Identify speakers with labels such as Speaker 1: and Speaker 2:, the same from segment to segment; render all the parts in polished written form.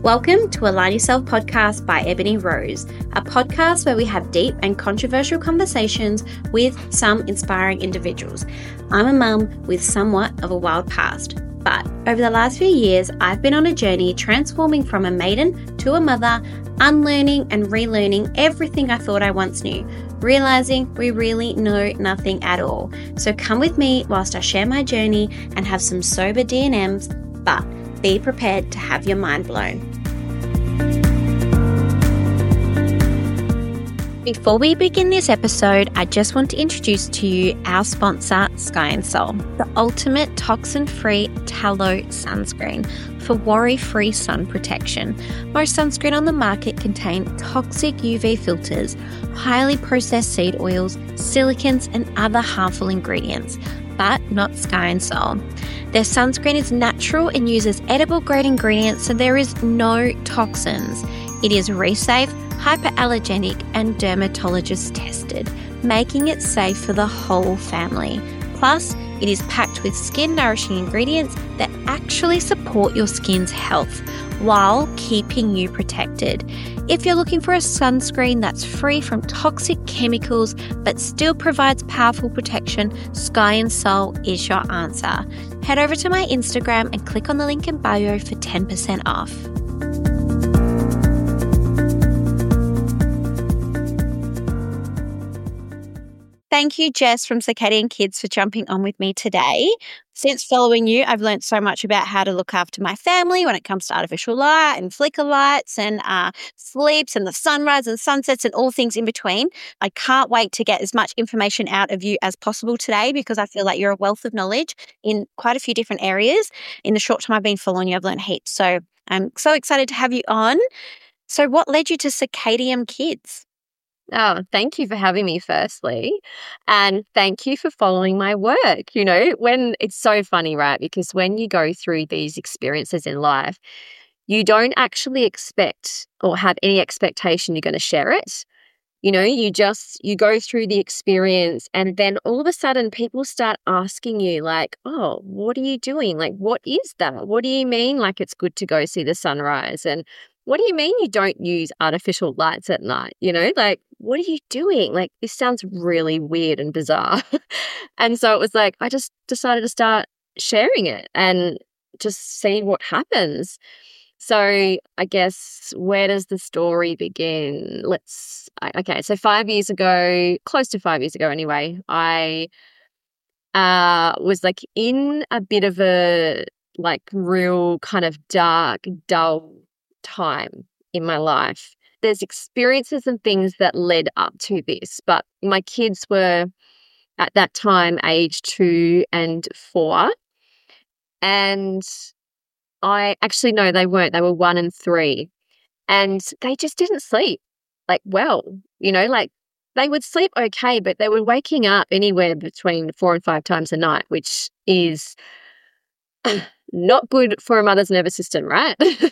Speaker 1: Welcome to Align Yourself podcast by Ebony Rose, a podcast where we have deep and controversial conversations with some inspiring individuals. I'm a mum with somewhat of a wild past, but over the last few years, I've been on a journey transforming from a maiden to a mother, unlearning and relearning everything I thought I once knew, realizing we really know nothing at all. So come with me whilst I share my journey and have some sober D&Ms, but be prepared to have your mind blown. Before we begin this episode, I just want to introduce to you our sponsor, Sky & Sol, the ultimate toxin-free tallow sunscreen for worry-free sun protection. Most sunscreen on the market contain toxic UV filters, highly processed seed oils, silicons, and other harmful ingredients, but not Sky & Sol. Their sunscreen is natural and uses edible grade ingredients, so there is no toxins. It is reef-safe, hyperallergenic, and dermatologist tested, making it safe for the whole family. Plus, it is packed with skin nourishing ingredients that actually support your skin's health while keeping you protected. If you're looking for a sunscreen that's free from toxic chemicals but still provides powerful protection, Sky & Sol is your answer. Head over to my Instagram and click on the link in bio for 10% off. Thank you, Jess from Circadian Kids, for jumping on with me today. Since following you, I've learned so much about how to look after my family when it comes to artificial light and flicker lights and sleeps and the sunrise and sunsets and all things in between. I can't wait to get as much information out of you as possible today because I feel like you're a wealth of knowledge in quite a few different areas. In the short time I've been following you, I've learned heaps. So I'm so excited to have you on. So what led you to Circadian Kids?
Speaker 2: Oh, thank you for having me firstly. And thank you for following my work. You know, when it's so funny, right? Because when you go through these experiences in life, you don't actually expect or have any expectation you're going to share it. You know, you go through the experience and then all of a sudden people start asking you like, oh, what are you doing? Like, what is that? What do you mean? Like, it's good to go see the sunrise. And what do you mean you don't use artificial lights at night? You know, like, what are you doing? Like, this sounds really weird and bizarre. And so it was like, I just decided to start sharing it and just see what happens. So I guess, where does the story begin? So 5 years ago, close to 5 years ago anyway, I was like in a bit of a like real kind of dark, dull time in my life. There's experiences and things that led up to this, but my kids were at that time aged 2 and 4. And no, they weren't. They were 1 and 3. And they just didn't sleep like well, you know, like they would sleep okay, but they were waking up anywhere between 4 and 5 times a night, which is not good for a mother's nervous system, right?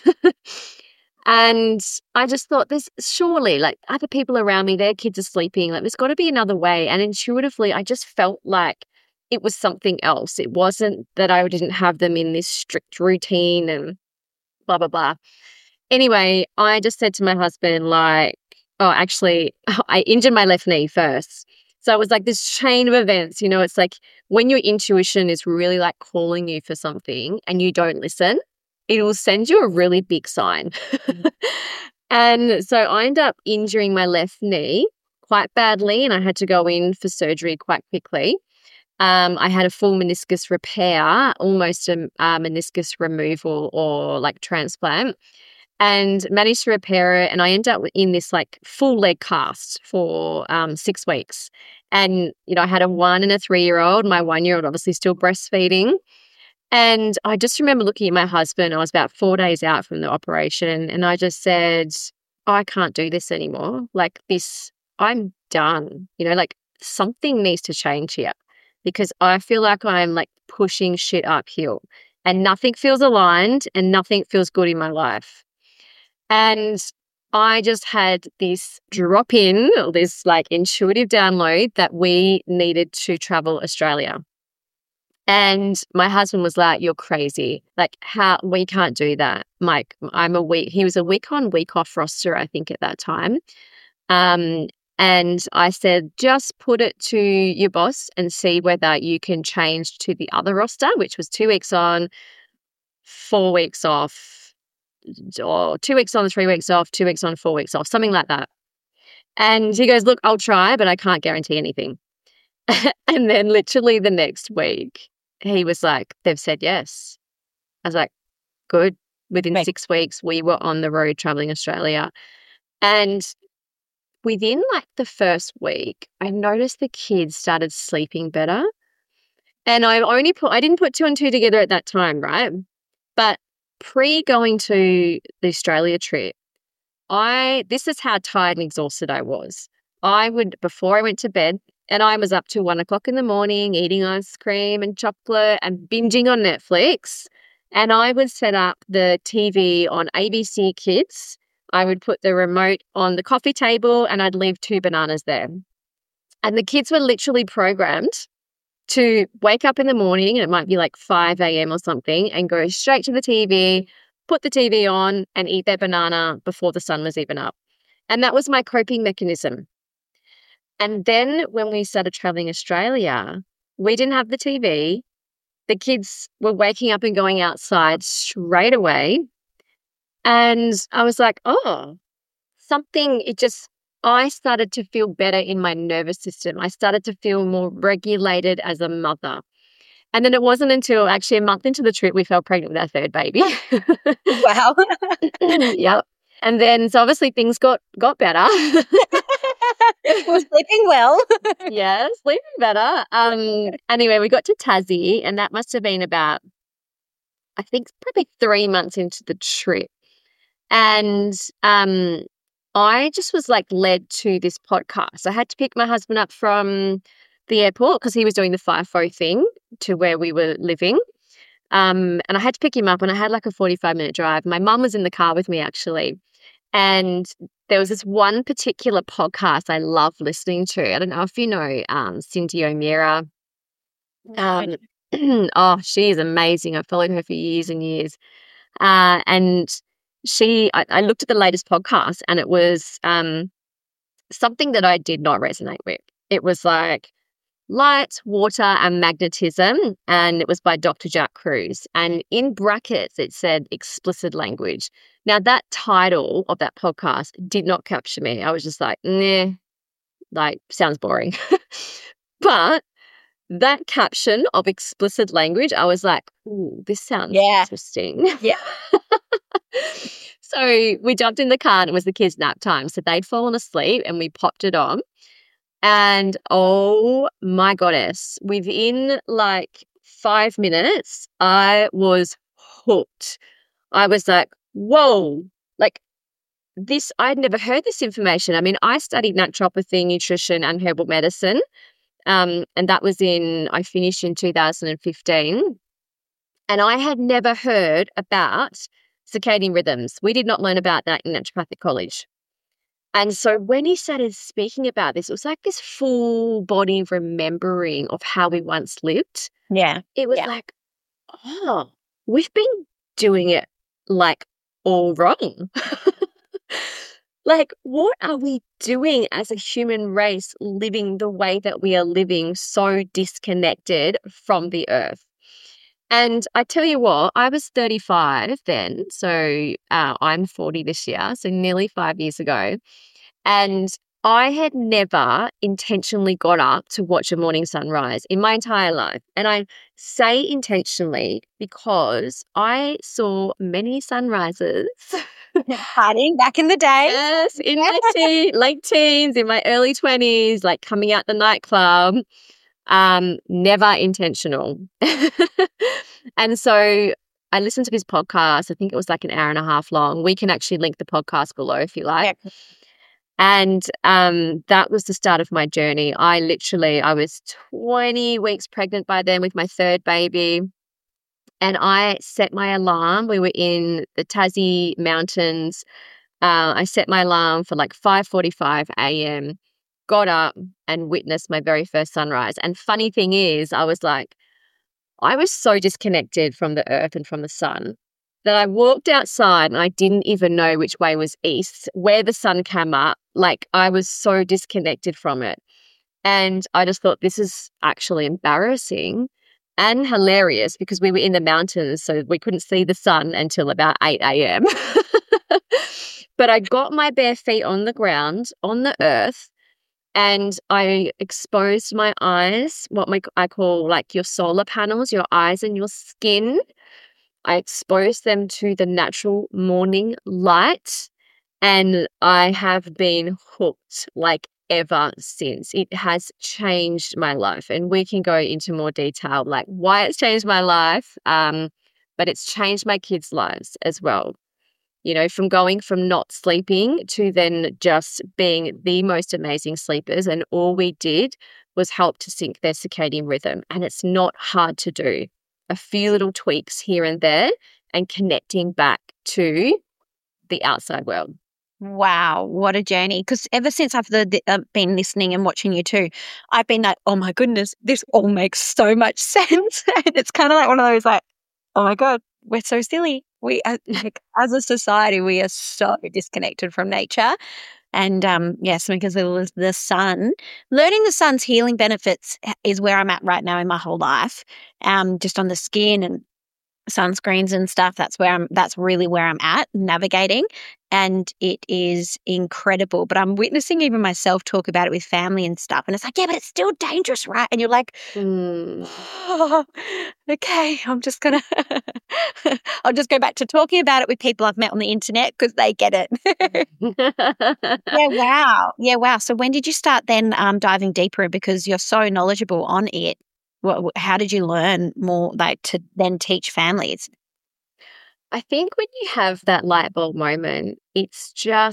Speaker 2: And I just thought, there's surely like other people around me, their kids are sleeping, like there's got to be another way. And intuitively, I just felt like it was something else. It wasn't that I didn't have them in this strict routine and blah, blah, blah. Anyway, I just said to my husband, like, oh, actually, I injured my left knee first. So it was like this chain of events, you know, it's like when your intuition is really like calling you for something and you don't listen, it will send you a really big sign. And so I ended up injuring my left knee quite badly and I had to go in for surgery quite quickly. I had a full meniscus repair, almost a meniscus removal or like transplant, and managed to repair it. And I ended up in this like full leg cast for 6 weeks. And, you know, I had a 1 and a 3-year-old, my 1-year-old obviously still breastfeeding. And I just remember looking at my husband, I was about 4 days out from the operation, and I just said, I can't do this anymore. Like this, I'm done. You know, like something needs to change here because I feel like I'm like pushing shit uphill and nothing feels aligned and nothing feels good in my life. And I just had this drop in, this like intuitive download that we needed to travel Australia. And my husband was like, "You're crazy. Like, how we can't do that." Mike, he was a week on, week off roster, I think, at that time. Um, and I said, just put it to your boss and see whether you can change to the other roster, which was 2 weeks on, 4 weeks off, or 2 weeks on, 3 weeks off, 2 weeks on, 4 weeks off, something like that. And he goes, "Look, I'll try, but I can't guarantee anything." And then literally the next week, he was like, "They've said yes." I was like, "Good." Within
Speaker 3: Right.
Speaker 2: 6 weeks, we were on the road traveling Australia. And within like the first week, I noticed the kids started sleeping better. And I didn't put two and two together at that time, right? But pre going to the Australia trip, this is how tired and exhausted I was. Before I went to bed, and I was up to 1 o'clock in the morning eating ice cream and chocolate and binging on Netflix. And I would set up the TV on ABC Kids. I would put the remote on the coffee table and I'd leave 2 bananas there. And the kids were literally programmed to wake up in the morning, and it might be like 5 a.m. or something, and go straight to the TV, put the TV on and eat their banana before the sun was even up. And that was my coping mechanism. And then when we started traveling Australia, we didn't have the TV. The kids were waking up and going outside straight away. And I was like, oh, I started to feel better in my nervous system. I started to feel more regulated as a mother. And then it wasn't until actually a month into the trip we fell pregnant with our third baby.
Speaker 3: Wow.
Speaker 2: Yep. And then so obviously things got better.
Speaker 3: We're sleeping well.
Speaker 2: Yeah, sleeping better. Anyway, we got to Tassie, and that must have been about, I think, probably 3 months into the trip. And I just was like led to this podcast. I had to pick my husband up from the airport because he was doing the FIFO thing to where we were living. And I had to pick him up, and I had like a 45-minute drive. My mum was in the car with me, actually. And there was this one particular podcast I love listening to. I don't know if you know Cindy O'Meara. Oh, she is amazing. I've followed her for years and years. And I looked at the latest podcast, and it was something that I did not resonate with. It was like light, water, and magnetism, and it was by Dr. Jack Kruse. And in brackets, it said explicit language. Now, that title of that podcast did not capture me. I was just like, nah, like, sounds boring. But that caption of explicit language, I was like, ooh, this sounds interesting.
Speaker 3: Yeah.
Speaker 2: So we jumped in the car, and it was the kids' nap time. So they'd fallen asleep, and we popped it on. And oh my goddess, within like 5 minutes, I was hooked. I was like, whoa, like this, I'd never heard this information. I mean, I studied naturopathy, nutrition, and herbal medicine. And that was I finished in 2015. And I had never heard about circadian rhythms. We did not learn about that in naturopathic college. And so when he started speaking about this, it was like this full body remembering of how we once lived.
Speaker 3: Yeah.
Speaker 2: It was like, oh, we've been doing it like all wrong. Like, what are we doing as a human race living the way that we are living, so disconnected from the earth? And I tell you what, I was 35 then, so I'm 40 this year, so nearly 5 years ago. And I had never intentionally got up to watch a morning sunrise in my entire life. And I say intentionally because I saw many sunrises.
Speaker 3: Partying back in the day.
Speaker 2: Yes, in my late teens, in my early 20s, like coming out the nightclub. Never intentional. And so I listened to this podcast. I think it was like an hour and a half long. We can actually link the podcast below if you like. Yeah. And that was the start of my journey. I was 20 weeks pregnant by then with my third baby. And I set my alarm. We were in the Tassie mountains. I set my alarm for like 5:45 a.m., got up and witnessed my very first sunrise. And funny thing is, I was like, I was so disconnected from the earth and from the sun that I walked outside and I didn't even know which way was east, where the sun came up. Like, I was so disconnected from it. And I just thought, this is actually embarrassing and hilarious, because we were in the mountains, so we couldn't see the sun until about 8 a.m. But I got my bare feet on the ground, on the earth, and I exposed my eyes, I call like your solar panels, your eyes and your skin. I exposed them to the natural morning light, and I have been hooked like ever since. It has changed my life, and we can go into more detail like why it's changed my life, but it's changed my kids' lives as well. You know, from going from not sleeping to then just being the most amazing sleepers, and all we did was help to sync their circadian rhythm, and it's not hard to do. A few little tweaks here and there and connecting back to the outside world.
Speaker 3: Wow, what a journey. Because ever since I've been listening and watching you too, I've been like, oh my goodness, this all makes so much sense. And it's kind of like one of those like, oh my God, we're so silly. We are, like, as a society, we are so disconnected from nature. And yes, because of the sun, learning the sun's healing benefits is where I'm at right now in my whole life. Just on the skin and sunscreens and stuff. That's really where I'm at navigating. And it is incredible. But I'm witnessing even myself talk about it with family and stuff. And it's like, yeah, but it's still dangerous, right? And you're like, oh, okay, I'll just go back to talking about it with people I've met on the internet because they get it. Yeah, wow. Yeah, wow. So when did you start then diving deeper, because you're so knowledgeable on it? How did you learn more, like, to then teach families?
Speaker 2: I think when you have that light bulb moment, it's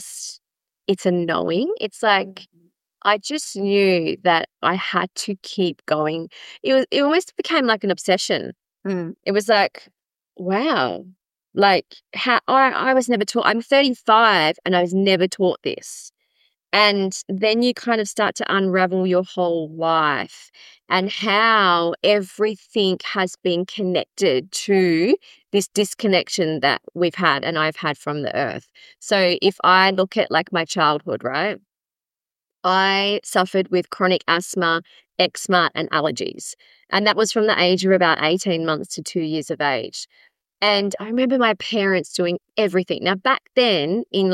Speaker 2: a knowing. It's like, I just knew that I had to keep going. It almost became like an obsession. It was like, wow, like how I was never taught. I'm 35 and I was never taught this. And then you kind of start to unravel your whole life and how everything has been connected to this disconnection that we've had and I've had from the earth. So if I look at like my childhood, right? I suffered with chronic asthma, eczema, and allergies. And that was from the age of about 18 months to 2 years of age. And I remember my parents doing everything. Now, back then in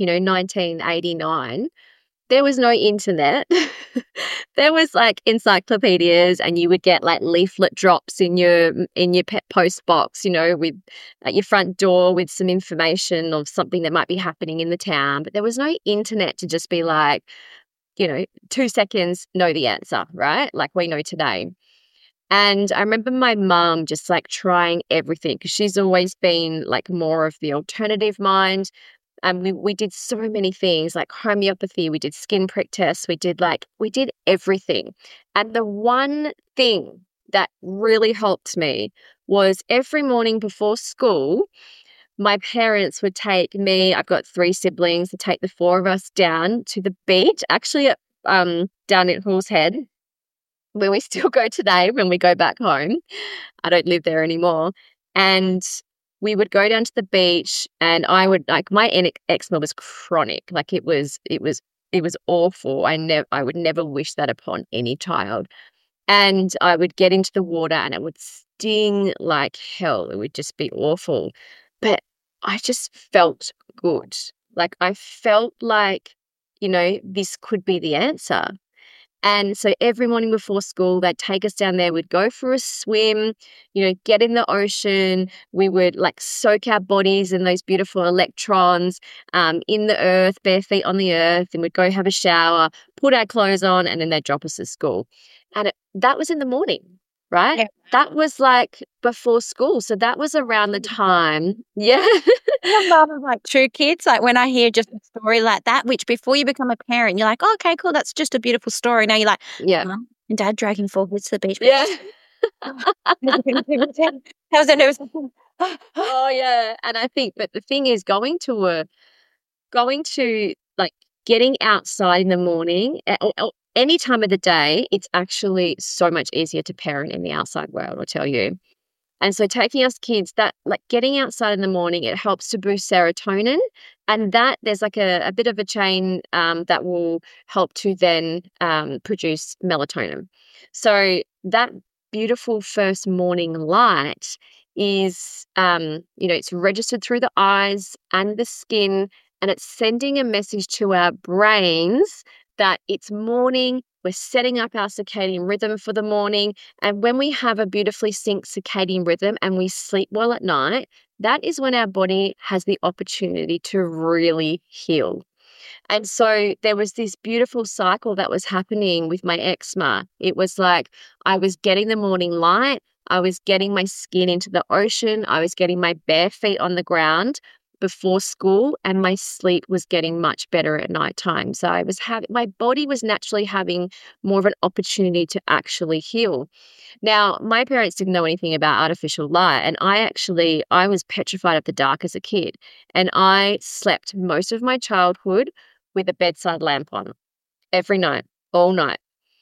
Speaker 2: 1989, there was no internet. There was like encyclopedias, and you would get like leaflet drops in your pet post box, with at your front door with some information of something that might be happening in the town. But there was no internet to just be like, 2 seconds, know the answer, right? Like we know today. And I remember my mum just like trying everything, because she's always been like more of the alternative mind. And we did so many things like homeopathy, we did skin prick tests, we did everything. And the one thing that really helped me was every morning before school, my parents would take me, I've got 3 siblings, to take the 4 of us down to the beach, actually down at Halls Head, where we still go today when we go back home. I don't live there anymore. And we would go down to the beach, and I would, like, my eczema was chronic. Like it was awful. I would never wish that upon any child. And I would get into the water and it would sting like hell. It would just be awful. But I just felt good. Like I felt like, this could be the answer. And so every morning before school, they'd take us down there. We'd go for a swim, get in the ocean. We would like soak our bodies in those beautiful electrons in the earth, bare feet on the earth, and we'd go have a shower, put our clothes on, and then they'd drop us at school. And that was in the morning, right?
Speaker 3: Yeah.
Speaker 2: That was like before school. So that was around the time. Yeah.
Speaker 3: I'm a mum of like 2 kids. Like when I hear just a story like that, which before you become a parent, you're like, oh, okay, cool, that's just a beautiful story. Now you're like,
Speaker 2: Yeah.
Speaker 3: Mum and Dad dragging 4 kids to the beach.
Speaker 2: Yeah.
Speaker 3: How's that nervous?
Speaker 2: Oh yeah. And I think, but the thing is, going to like getting outside in the morning, or any time of the day, it's actually so much easier to parent in the outside world, I'll tell you. And so taking us kids, that like getting outside in the morning, it helps to boost serotonin. And that there's like a bit of a chain that will help to then produce melatonin. So that beautiful first morning light is, it's registered through the eyes and the skin, and it's sending a message to our brains that it's morning. We're setting up our circadian rhythm for the morning. And when we have a beautifully synced circadian rhythm and we sleep well at night, that is when our body has the opportunity to really heal. And so there was this beautiful cycle that was happening with my eczema. It was like I was getting the morning light, I was getting my skin into the ocean, I was getting my bare feet on the ground before school, and my sleep was getting much better at nighttime. So my body was naturally having more of an opportunity to actually heal. Now, my parents didn't know anything about artificial light, and I was petrified of the dark as a kid, and I slept most of my childhood with a bedside lamp on every night, all night.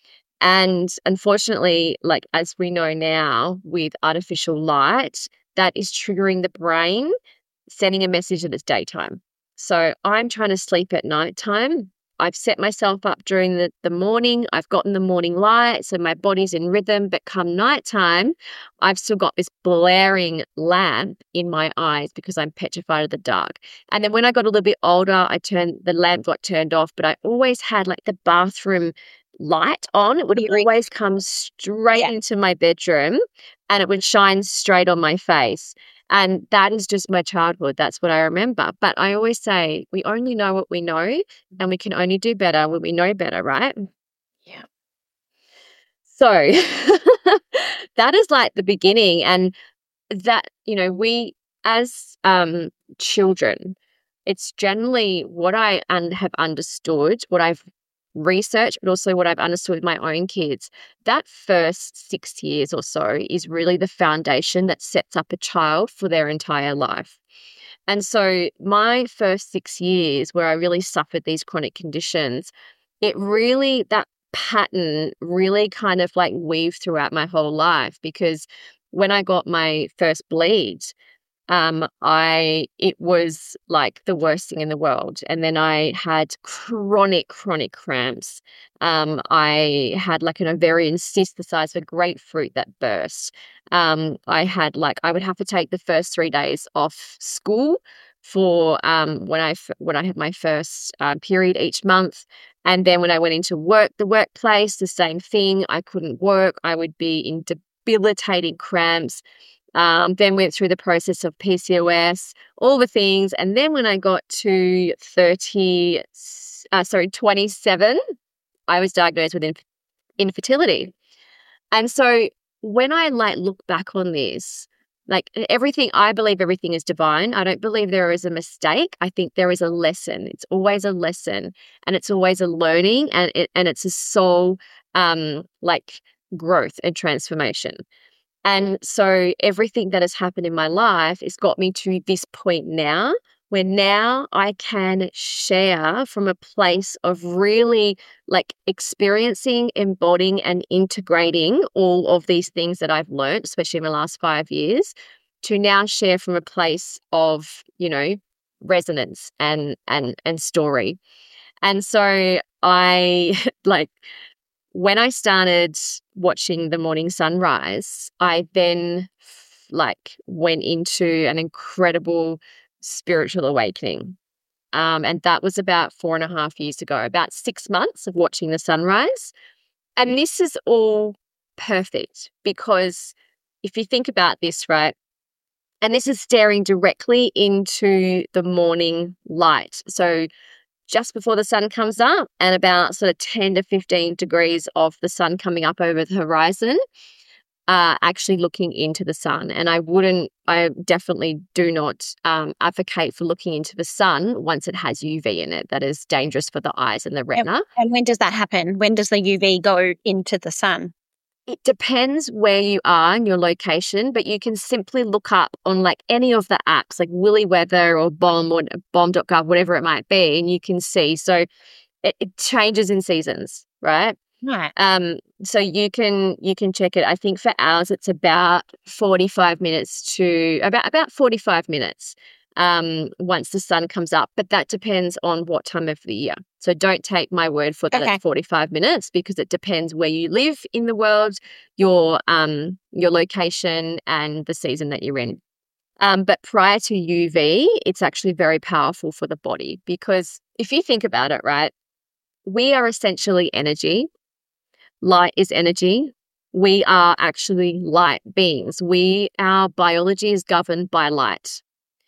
Speaker 2: And unfortunately, like as we know now with artificial light, that is triggering the brain, sending a message that it's daytime. So I'm trying to sleep at nighttime. I've set myself up during the morning. I've gotten the morning light, so my body's in rhythm. But come nighttime, I've still got this blaring lamp in my eyes because I'm petrified of the dark. And then when I got a little bit older, the lamp got turned off, but I always had like the bathroom light on. It would always come straight into my bedroom, and it would shine straight on my face. And that is just my childhood. That's what I remember. But I always say we only know what we know, and we can only do better when we know better, right?
Speaker 3: Yeah.
Speaker 2: So that is like the beginning. And that, we as children, it's generally what I have understood, what I've researched, but also what I've understood with my own kids. That first 6 years or so is really the foundation that sets up a child for their entire life. And so my first 6 years where I really suffered these chronic conditions, that pattern really kind of like weaved throughout my whole life, because when I got my first bleed, it was like the worst thing in the world. And then I had chronic cramps. I had like an ovarian cyst the size of a grapefruit that burst. I would have to take the first 3 days off school for when I had my first period each month. And then when I went into the workplace, the same thing. I couldn't work. I would be in debilitating cramps. Then went through the process of PCOS, all the things. And then when I got to 27, I was diagnosed with infertility. And so when I look back on this, I believe everything is divine. I don't believe there is a mistake. I think there is a lesson. It's always a lesson, and it's always a learning, and it's a soul growth and transformation. And so everything that has happened in my life has got me to this point now, where now I can share from a place of really experiencing, embodying, and integrating all of these things that I've learned, especially in the last 5 years, to now share from a place of, resonance and story. And so I when I started watching the morning sunrise, I then went into an incredible spiritual awakening. And that was about 4.5 years ago, about 6 months of watching the sunrise. And this is all perfect because if you think about this, right, and this is staring directly into the morning light. So just before the sun comes up and about sort of 10 to 15 degrees of the sun coming up over the horizon, actually looking into the sun. And I definitely do not advocate for looking into the sun once it has UV in it. That is dangerous for the eyes and the retina.
Speaker 3: And when does that happen? When does the UV go into the sun?
Speaker 2: It depends where you are in your location, but you can simply look up on any of the apps like Willy Weather or bomb.gov, whatever it might be, and you can see. So it changes in seasons, right?
Speaker 3: Right.
Speaker 2: So you can check it. I think for ours it's about 45 minutes to about 45 minutes once the sun comes up, but that depends on what time of the year. So don't take my word for that
Speaker 3: Okay.
Speaker 2: it's 45 minutes, because it depends where you live in the world, your location and the season that you're in. But prior to UV, it's actually very powerful for the body, because if you think about it, right, we are essentially energy. Light is energy. We are actually light beings. Our biology is governed by light.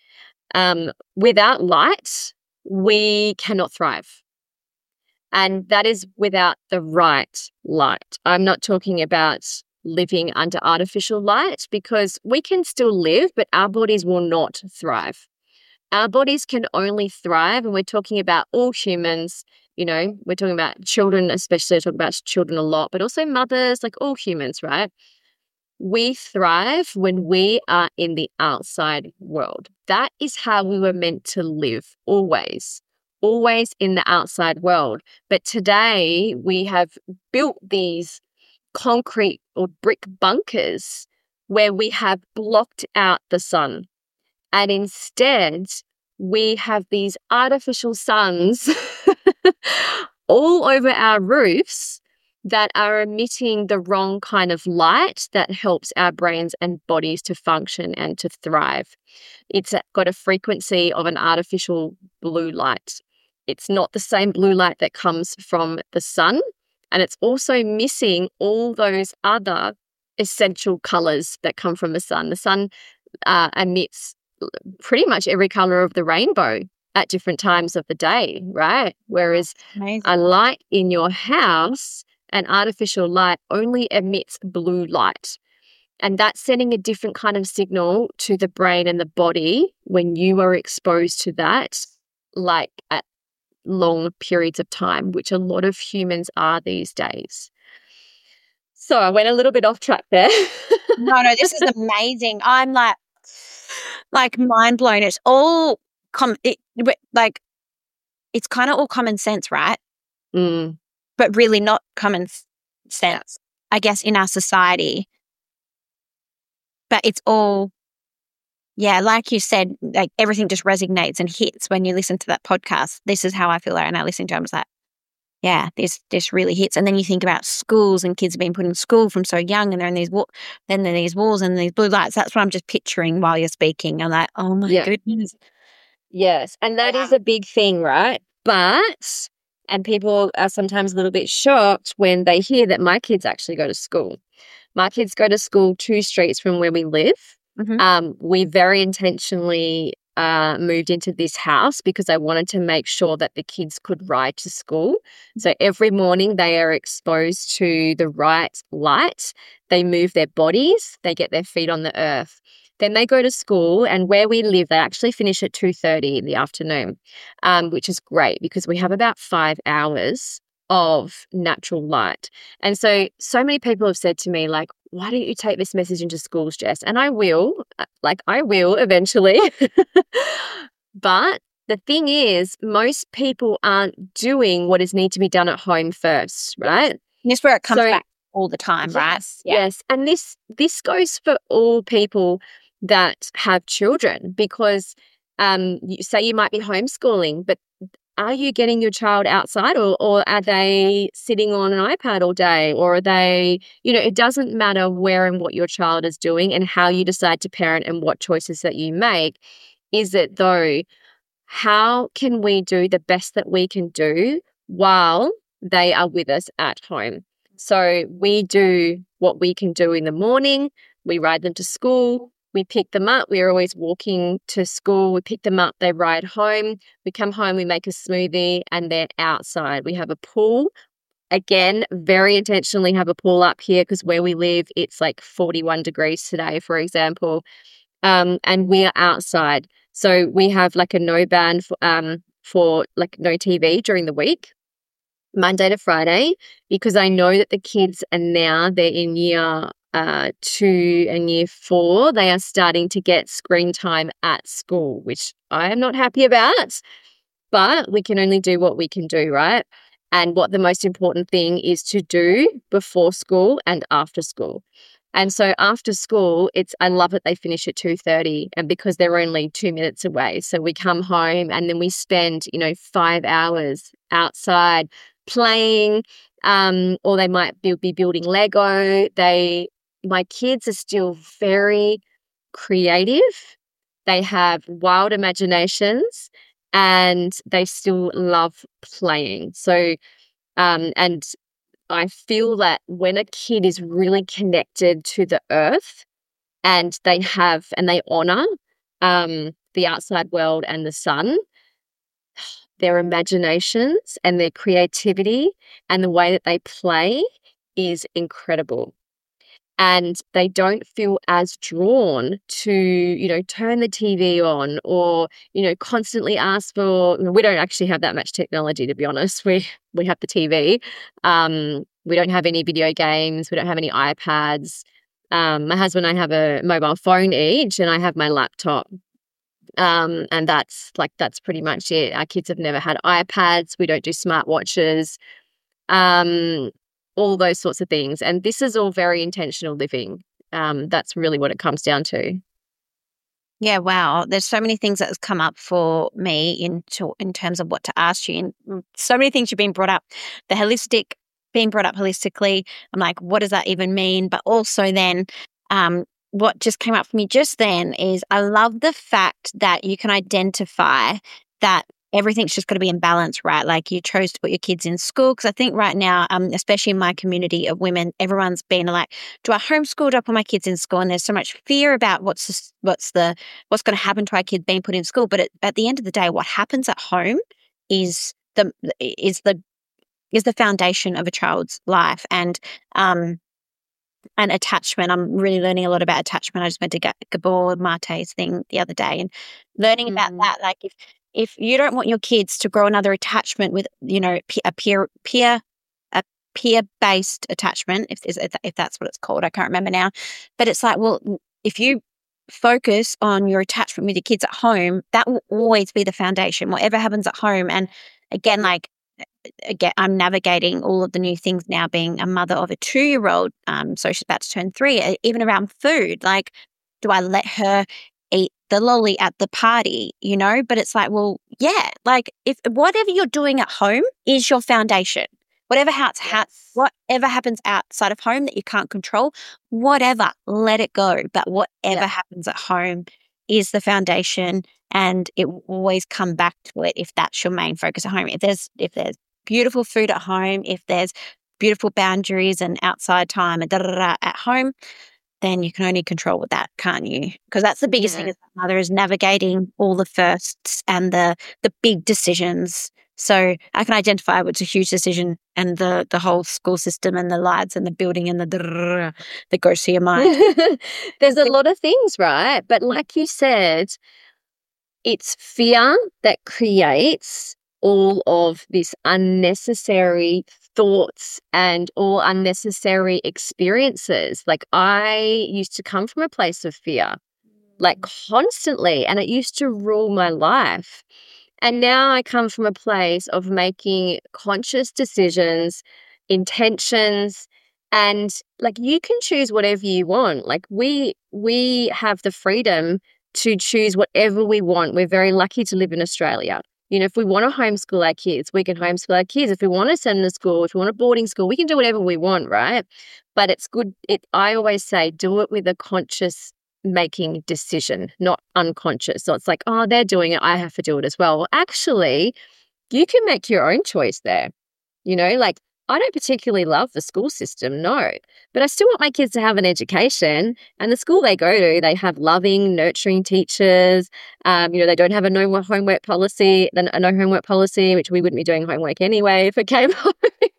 Speaker 2: Without light, we cannot thrive. And that is without the right light. I'm not talking about living under artificial light, because we can still live, but our bodies will not thrive. Our bodies can only thrive, and we're talking about all humans, we're talking about children, especially I talk about children a lot, but also mothers, like all humans, right? We thrive when we are in the outside world. That is how we were meant to live, always in the outside world. But today we have built these concrete or brick bunkers where we have blocked out the sun. And instead, we have these artificial suns all over our roofs that are emitting the wrong kind of light that helps our brains and bodies to function and to thrive. It's got a frequency of an artificial blue light. It's not the same blue light that comes from the sun, and it's also missing all those other essential colors that come from the sun. The sun emits pretty much every color of the rainbow at different times of the day, right? Whereas
Speaker 3: Amazing.
Speaker 2: a light in your house, an artificial light, only emits blue light. And that's sending a different kind of signal to the brain and the body when you are exposed to that, like at long periods of time, which a lot of humans are these days. So I went a little bit off track there.
Speaker 3: No, this is amazing. I'm like mind blown. It's all it's kind of all common sense, right?
Speaker 2: Mm.
Speaker 3: But really not common sense, I guess, in our society. But it's all, like you said, like everything just resonates and hits when you listen to that podcast. This is how I feel like, and I listen to it, I was like, yeah, this really hits. And then you think about schools, and kids have been put in school from so young, and they're in these then there are these walls and these blue lights. That's what I'm just picturing while you're speaking. I'm like, oh my goodness.
Speaker 2: Yes, and that is a big thing, right? And people are sometimes a little bit shocked when they hear that my kids actually go to school. My kids go to school 2 streets from where we live.
Speaker 3: Mhm.
Speaker 2: We very intentionally moved into this house because I wanted to make sure that the kids could ride to school. So every morning they are exposed to the right light. They move their bodies. They get their feet on the earth. Then they go to school, and where we live, they actually finish at 2:30 in the afternoon, which is great because we have about 5 hours of natural light. And so many people have said to me, like, why don't you take this message into schools, Jess? And I will eventually. But the thing is, most people aren't doing what is need to be done at home first, right?
Speaker 3: And this is where it comes back all the time, right?
Speaker 2: Yes. And this goes for all people that have children, because you say you might be homeschooling, but are you getting your child outside, or are they sitting on an iPad all day, or are they, it doesn't matter where and what your child is doing and how you decide to parent and what choices that you make. Is it though, how can we do the best that we can do while they are with us at home? So we do what we can do in the morning. We ride them to school. We pick them up. We're always walking to school. We pick them up. They ride home. We come home. We make a smoothie, and they're outside. We have a pool. Again, very intentionally have a pool up here because where we live, it's like 41 degrees today, for example. And we are outside. So we have like a no ban for like no TV during the week, Monday to Friday, because I know that the kids are now, they're in year 2 and year 4, they are starting to get screen time at school, which I am not happy about, but we can only do what we can do, right? and what the most important thing is to do before school and after school. And so after school, I love that they finish at 2:30, and because they're only 2 minutes away. So we come home and then we spend, 5 hours outside playing, or they might be building Lego. My kids are still very creative. They have wild imaginations and they still love playing. So, and I feel that when a kid is really connected to the earth and they honor the outside world and the sun, their imaginations and their creativity and the way that they play is incredible. And they don't feel as drawn to, turn the TV on or, constantly ask for, we don't actually have that much technology, to be honest. We have the TV. We don't have any video games. We don't have any iPads. My husband and I have a mobile phone each, and I have my laptop. And that's pretty much it. Our kids have never had iPads. We don't do smartwatches. All those sorts of things. And this is all very intentional living. That's really what it comes down to.
Speaker 3: Yeah, wow. There's so many things that has come up for me in terms of what to ask you. And so many things you've been brought up. Being brought up holistically. I'm like, what does that even mean? But also then what just came up for me just then is I love the fact that you can identify that everything's just got to be in balance, right? Like you chose to put your kids in school, because I think right now, especially in my community of women, everyone's been like, do I homeschool? Do I put my kids in school? And there's so much fear about what's going to happen to our kids being put in school. But at the end of the day, what happens at home is the foundation of a child's life. And attachment. I'm really learning a lot about attachment. I just went to Gabor Mate's thing the other day and learning about that. Like if you don't want your kids to grow another attachment with, a peer-based attachment, if that's what it's called, I can't remember now. But it's like, well, if you focus on your attachment with your kids at home, that will always be the foundation, whatever happens at home. And again, I'm navigating all of the new things now, being a mother of a 2-year-old. So she's about to turn 3, even around food. Like, do I let her eat the lolly at the party, But it's like, well, yeah, like if whatever you're doing at home is your foundation, whatever happens outside of home that you can't control, whatever, let it go. But whatever happens at home is the foundation, and it will always come back to it if that's your main focus at home. If there's beautiful food at home, if there's beautiful boundaries and outside time and at home, then you can only control with that, can't you? Because that's the biggest thing as a mother, is navigating all the firsts and the big decisions. So I can identify what's a huge decision, and the whole school system and the lights and the building and the goes through your mind.
Speaker 2: There's a lot of things, right? But like you said, it's fear that creates all of this unnecessary thoughts and all unnecessary experiences. Like I used to come from a place of fear, like constantly, and it used to rule my life. And now I come from a place of making conscious decisions, intentions, and like you can choose whatever you want. Like we have the freedom to choose whatever we want. We're very lucky to live in Australia. If we want to homeschool our kids, we can homeschool our kids. If we want to send them to school, if we want a boarding school, we can do whatever we want, right? But it's good. I always say, do it with a conscious making decision, not unconscious. So it's like, oh, they're doing it, I have to do it as well. Well, actually, you can make your own choice there. Like I don't particularly love the school system, no, but I still want my kids to have an education, and the school they go to, they have loving, nurturing teachers. They don't have a no homework policy, which we wouldn't be doing homework anyway if it came home.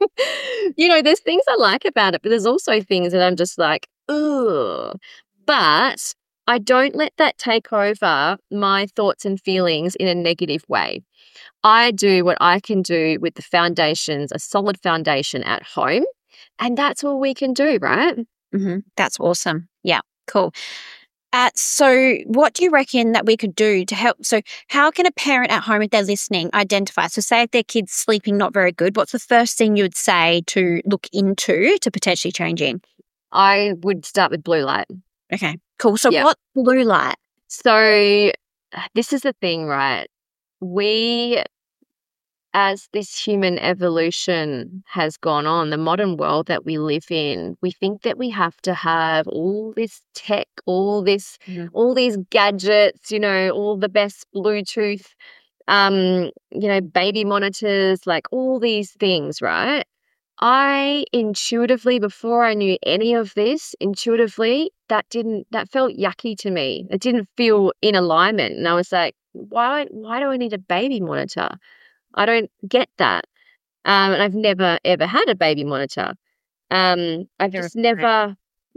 Speaker 2: There's things I like about it, but there's also things that I'm just like, ugh. But I don't let that take over my thoughts and feelings in a negative way. I do what I can do with the foundations, a solid foundation at home, and that's all we can do, right?
Speaker 3: Mm-hmm. That's awesome. Yeah, cool. So what do you reckon that we could do to help? So how can a parent at home, if they're listening, identify? So say if their kid's sleeping not very good, what's the first thing you would say to look into to potentially changing?
Speaker 2: I would start with blue light.
Speaker 3: Okay, cool. So
Speaker 2: Yeah.
Speaker 3: what blue light?
Speaker 2: So this is the thing, right? We, as this human evolution has gone on, the modern world that we live in, we think that we have to have all this tech, all these gadgets, all the best Bluetooth, baby monitors, like all these things, right? I intuitively, before I knew any of this, that felt yucky to me. It didn't feel in alignment. And I was like, why do I need a baby monitor? I don't get that. And I've never ever had a baby monitor. I've just never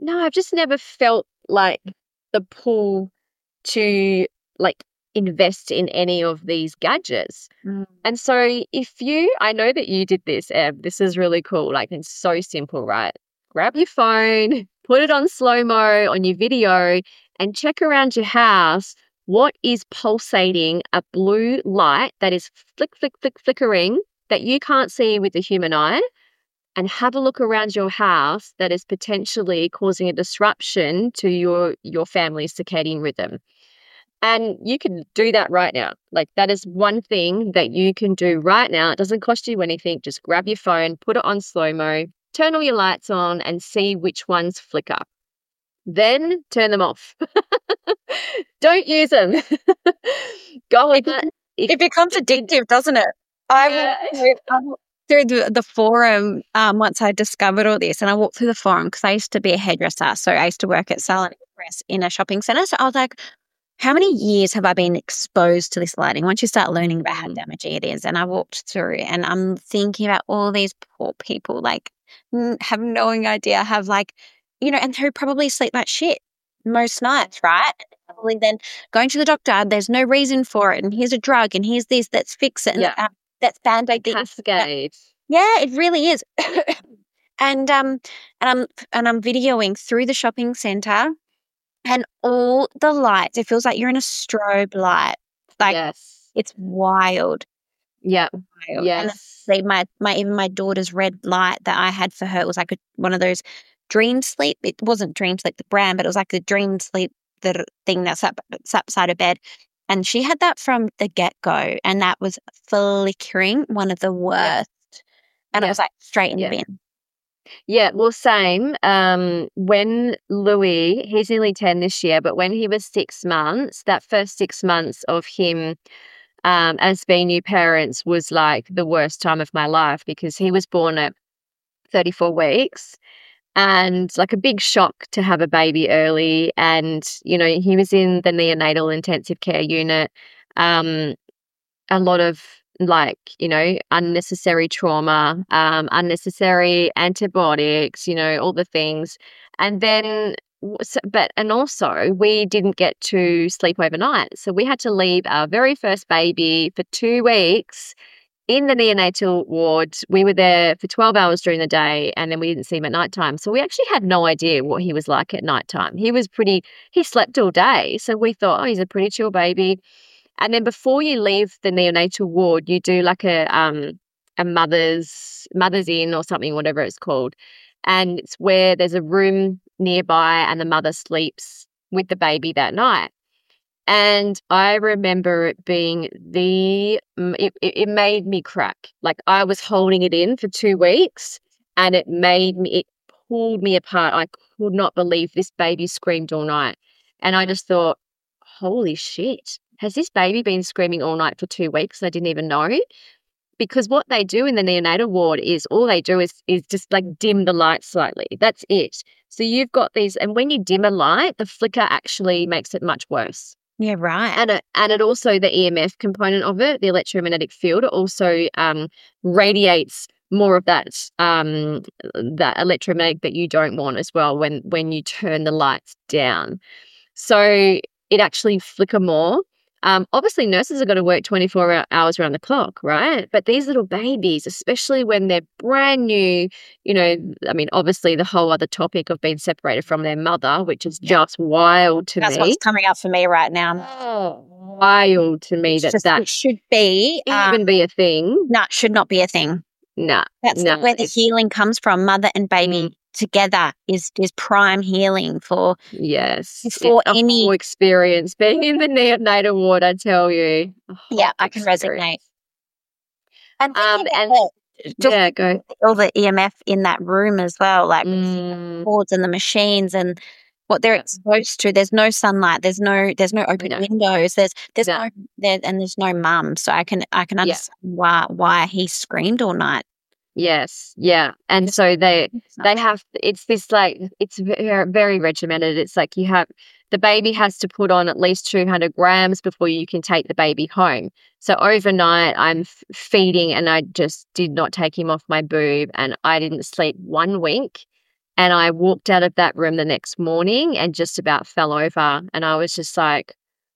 Speaker 2: felt like the pull to like invest in any of these gadgets. And so I know that you did this, Eb, this is really cool. Like, it's so simple, right? Grab your phone, put it on slow-mo on your video and check around your house what is pulsating a blue light that is flickering that you can't see with the human eye, and have a look around your house that is potentially causing a disruption to your family's circadian rhythm. And you can do that right now. Like, that is one thing that you can do right now. It doesn't cost you anything. Just grab your phone, put it on slow-mo, turn all your lights on and see which ones flicker. Then turn them off. Don't use them. Go with that.
Speaker 3: It becomes addictive, doesn't it?
Speaker 2: Yeah.
Speaker 3: I walked through the forum once I discovered all this, and I walked through the forum because I used to be a hairdresser. So I used to work at Salon Express in a shopping centre. So I was like, how many years have I been exposed to this lighting? Once you start learning about how damaging it is, and I walked through and I'm thinking about all these poor people, like, have no idea, have like, and who probably sleep like shit most nights, right? Probably then going to the doctor, there's no reason for it, and here's a drug, and here's this, let's fix it, and
Speaker 2: Yeah.
Speaker 3: that's Band-Aid.
Speaker 2: Cascade.
Speaker 3: Yeah, it really is. and I'm videoing through the shopping centre, and all the lights, it feels like you're in a strobe light. Like,
Speaker 2: Yes.
Speaker 3: it's wild.
Speaker 2: Yeah.
Speaker 3: Wild.
Speaker 2: Yes.
Speaker 3: And even my daughter's red light that I had for her was like one of those Dream Sleep. It wasn't Dream Sleep, the brand, but it was like the Dream Sleep, the thing that's up beside her bed. And she had that from the get-go, and that was flickering, one of the worst. And it was like straight in the bin.
Speaker 2: Yeah, well, same. When Louis, he's nearly 10 this year, but when he was 6 months, that first 6 months of him as being new parents was like the worst time of my life, because he was born at 34 weeks and like a big shock to have a baby early. And, he was in the neonatal intensive care unit. A lot of unnecessary trauma, unnecessary antibiotics, all the things. And then, and also we didn't get to sleep overnight. So we had to leave our very first baby for 2 weeks in the neonatal ward. We were there for 12 hours during the day, and then we didn't see him at nighttime. So we actually had no idea what he was like at nighttime. He slept all day. So we thought, oh, he's a pretty chill baby. And then before you leave the neonatal ward, you do like a mother's in or something, whatever it's called. And it's where there's a room nearby and the mother sleeps with the baby that night. And I remember it being it made me crack. Like, I was holding it in for 2 weeks, and it pulled me apart. I could not believe this baby screamed all night. And I just thought, holy shit. Has this baby been screaming all night for 2 weeks? I didn't even know. Because what they do in the neonatal ward is all they do is just like dim the light slightly. That's it. So you've got these, and when you dim a light, the flicker actually makes it much worse.
Speaker 3: Yeah, right.
Speaker 2: And it also, the EMF component of it, the electromagnetic field, it also radiates more of that electromagnetic that you don't want as well when you turn the lights down. So it actually flicker more. Obviously, nurses are going to work 24 hours around the clock, right? But these little babies, especially when they're brand new, I mean, obviously the whole other topic of being separated from their mother, which is just wild to
Speaker 3: That's
Speaker 2: me.
Speaker 3: what's coming up for me right now.
Speaker 2: Oh, wild to me that
Speaker 3: it should be
Speaker 2: even be a thing.
Speaker 3: No, it should not be a thing.
Speaker 2: No,
Speaker 3: That's where the healing comes from. Mother and baby together is prime healing for
Speaker 2: for any whole experience. Being in the neonatal ward, I tell you.
Speaker 3: Yeah, I can resonate. And
Speaker 2: go.
Speaker 3: All the EMF in that room as well, like the cords and the machines and what they're exposed to. There's no sunlight. There's no open windows. There's no mum. So I can understand why he screamed all night.
Speaker 2: Yes, yeah, and so they have. It's this it's very, very regimented. It's like the baby has to put on at least 200 grams before you can take the baby home. So overnight, I'm feeding, and I just did not take him off my boob, and I didn't sleep one wink. And I walked out of that room the next morning and just about fell over, and I was just like,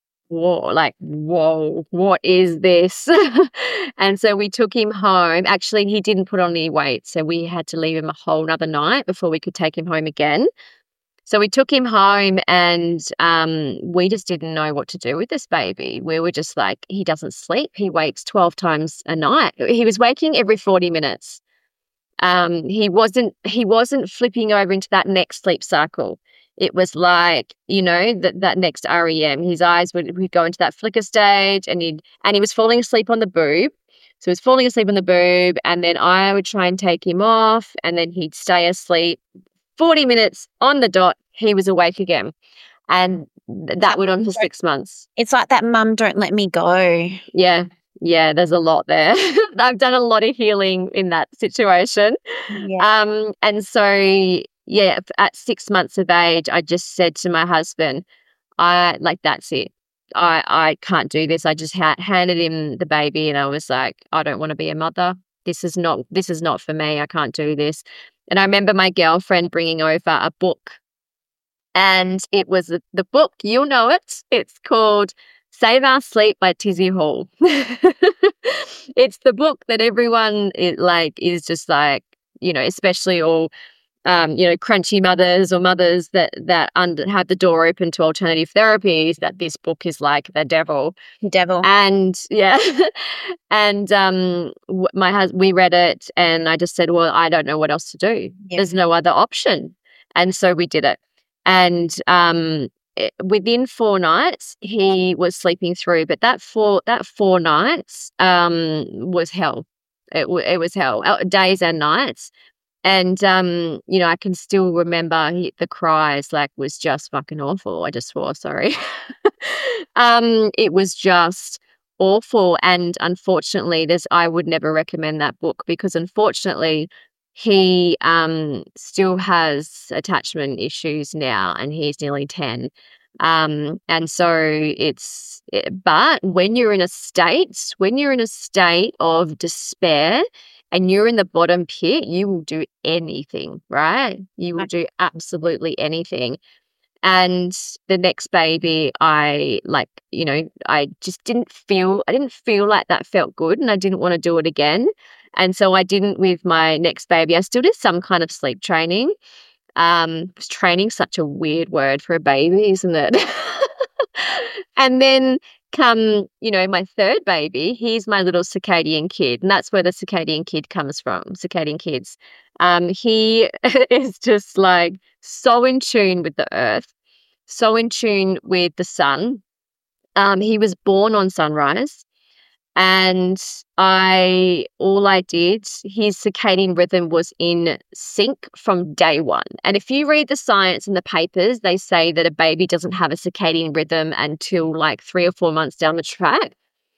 Speaker 2: whoa, what is this? And so we took him home. Actually, he didn't put on any weight, so we had to leave him a whole nother night before we could take him home again. So we took him home, and we just didn't know what to do with this baby. We were just like, he doesn't sleep. He wakes 12 times a night. He was waking every 40 minutes. He wasn't flipping over into that next sleep cycle. It was like, that next REM. His eyes would go into that flicker stage, and he was falling asleep on the boob. So he was falling asleep on the boob, and then I would try and take him off, and then he'd stay asleep. 40 minutes on the dot, he was awake again. And that went on for 6 months.
Speaker 3: It's like that mum don't let me go.
Speaker 2: Yeah, there's a lot there. I've done a lot of healing in that situation. Yeah. And so, at 6 months of age, I just said to my husband, that's it. I can't do this. I just handed him the baby, and I was like, I don't want to be a mother. This is not for me. I can't do this. And I remember my girlfriend bringing over a book, and it was the book. You'll know it. It's called Save Our Sleep by Tizzy Hall. It's the book that everyone is just like, especially all crunchy mothers or mothers that have the door open to alternative therapies, that this book is like the devil. And and we read it, and I just said, well, I don't know what else to do. There's no other option. And so we did it. And within 4 nights he was sleeping through, but that 4 nights was hell. It was hell, days and nights. And, I can still remember the cries, was just fucking awful. I just swore, sorry. It was just awful. And unfortunately, I would never recommend that book, because unfortunately he still has attachment issues now, and he's nearly 10. And so but when you're in a state of despair, and you're in the bottom pit, you will do anything, right? You will do absolutely anything. And the next baby, I just didn't feel like that felt good, and I didn't want to do it again. And so I didn't with my next baby. I still did some kind of sleep training. Training, such a weird word for a baby, isn't it? And then come, my third baby, he's my little circadian kid, and that's where the circadian kid comes from, circadian kids. He is just so in tune with the earth, so in tune with the sun. He was born on sunrise, and all I did, his circadian rhythm was in sync from day one. And if you read the science in the papers, they say that a baby doesn't have a circadian rhythm until 3 or 4 months down the track.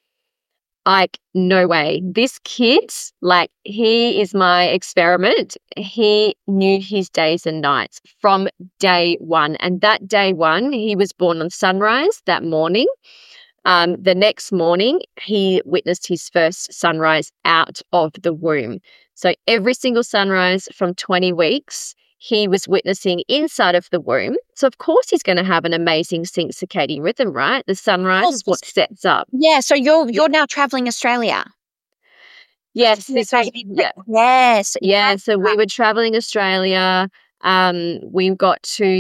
Speaker 2: No way. This kid, he is my experiment. He knew his days and nights from day one. And that day one, he was born on sunrise that morning. The next morning, he witnessed his first sunrise out of the womb. So every single sunrise from 20 weeks, he was witnessing inside of the womb. So, of course, he's going to have an amazing sync circadian rhythm, right? The sunrise is what sets up.
Speaker 3: Yeah, so you're now traveling Australia.
Speaker 2: Yes.
Speaker 3: Yes.
Speaker 2: Yeah, so we were traveling Australia. We got to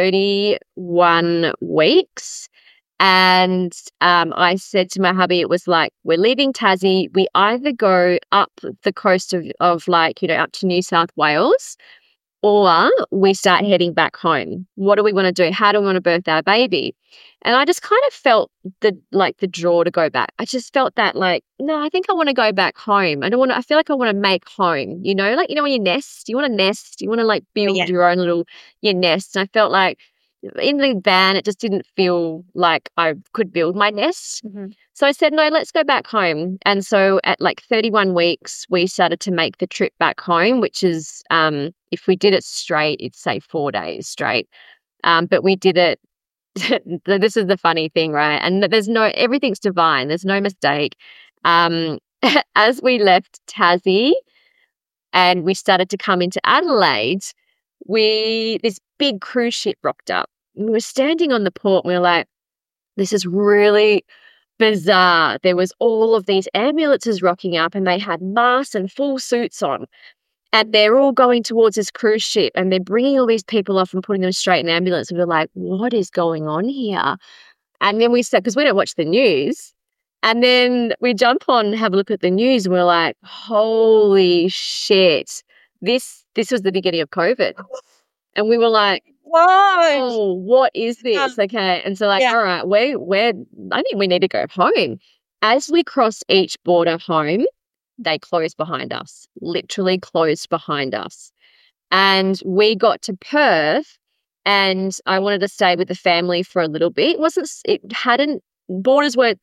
Speaker 2: 31 weeks. And I said to my hubby, it was like, we're leaving Tassie. We either go up the coast of like, you know, up to New South Wales, or we start heading back home. What do we want to do? How do we want to birth our baby? And I just kind of felt the draw to go back. I just felt that like, no, I think I want to go back home. I feel like I want to make home, you know, like, you know, when you nest, you want to nest, you want to like build your own little, your nest. And I felt like in the van, it just didn't feel like I could build my nest.
Speaker 3: Mm-hmm.
Speaker 2: So I said, no, let's go back home. And so at like 31 weeks, we started to make the trip back home, which is, if we did it straight, it'd say 4 days straight. But we did it. This is the funny thing, right? And everything's divine. There's no mistake. As we left Tassie and we started to come into Adelaide, this big cruise ship rocked up. We were standing on the port and we were like, this is really bizarre. There was all of these ambulances rocking up and they had masks and full suits on. And they're all going towards this cruise ship and they're bringing all these people off and putting them straight in an ambulance. And we're like, what is going on here? And then we said, because we don't watch the news. And then we jump on and have a look at the news and we're like, holy shit. This was the beginning of COVID. And we were like, whoa, what is this? Okay. And so like, all right, I think we need to go home. As we crossed each border home, they closed behind us, literally closed behind us. And we got to Perth and I wanted to stay with the family for a little bit. Borders were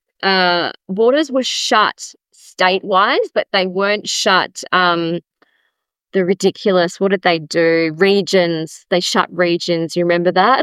Speaker 2: shut state-wise, but they weren't shut, the ridiculous, what did they do? Regions, they shut regions. You remember that?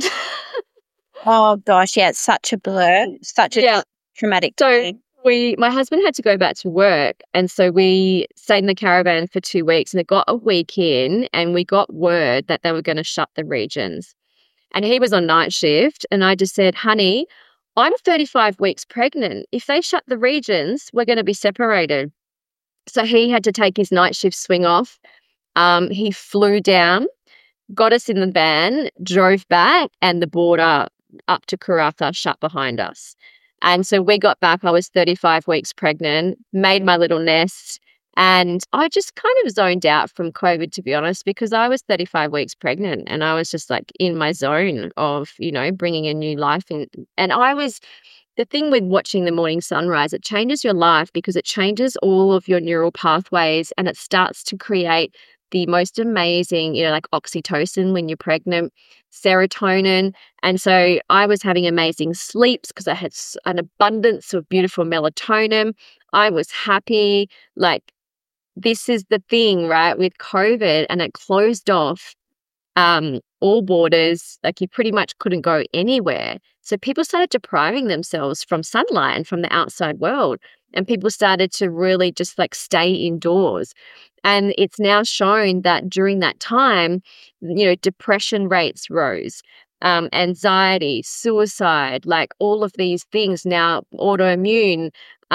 Speaker 3: Oh gosh, yeah, it's such a blur, such a traumatic thing.
Speaker 2: My husband had to go back to work, and so we stayed in the caravan for 2 weeks, and it got a week in, and we got word that they were going to shut the regions. And he was on night shift, and I just said, honey, I'm 35 weeks pregnant. If they shut the regions, we're going to be separated. So he had to take his night shift swing off. He flew down, got us in the van, drove back, and the border up to Karratha shut behind us. And so we got back, I was 35 weeks pregnant, made my little nest, and I just kind of zoned out from COVID, to be honest, because I was 35 weeks pregnant and I was just like in my zone of, you know, bringing a new life in. And the thing with watching the morning sunrise, it changes your life because it changes all of your neural pathways and it starts to create the most amazing, you know, like oxytocin when you're pregnant, serotonin. And so I was having amazing sleeps because I had an abundance of beautiful melatonin. I was happy. Like, this is the thing, right, with COVID, and it closed off all borders. Like, you pretty much couldn't go anywhere. So people started depriving themselves from sunlight and from the outside world. And people started to really just like stay indoors. And it's now shown that during that time, you know, depression rates rose, anxiety, suicide, like all of these things now, autoimmune,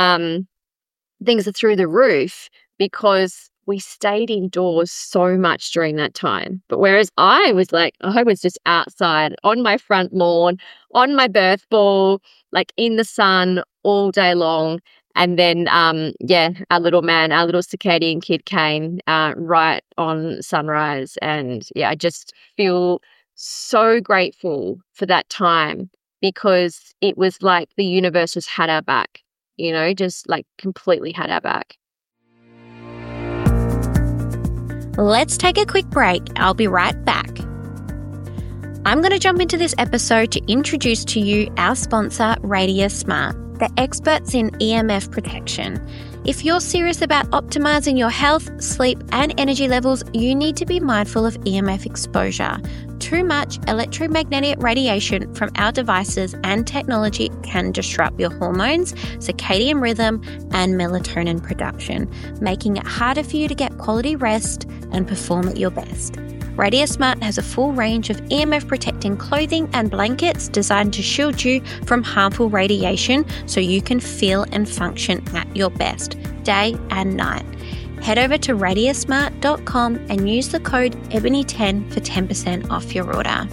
Speaker 2: things are through the roof because we stayed indoors so much during that time. But whereas I was just outside on my front lawn, on my birth ball, like in the sun all day long. And then, our little circadian kid came right on sunrise. And I just feel so grateful for that time because it was like the universe just had our back, you know, just like completely had our back.
Speaker 1: Let's take a quick break. I'll be right back. I'm going to jump into this episode to introduce to you our sponsor, Radius Smart, the experts in EMF protection. If you're serious about optimizing your health, sleep, and energy levels, you need to be mindful of EMF exposure. Too much electromagnetic radiation from our devices and technology can disrupt your hormones, circadian rhythm, and melatonin production, making it harder for you to get quality rest and perform at your best. Radius Smart has a full range of EMF protecting clothing and blankets designed to shield you from harmful radiation so you can feel and function at your best, day and night. Head over to radiusmart.com and use the code EBONY10 for 10% off your order.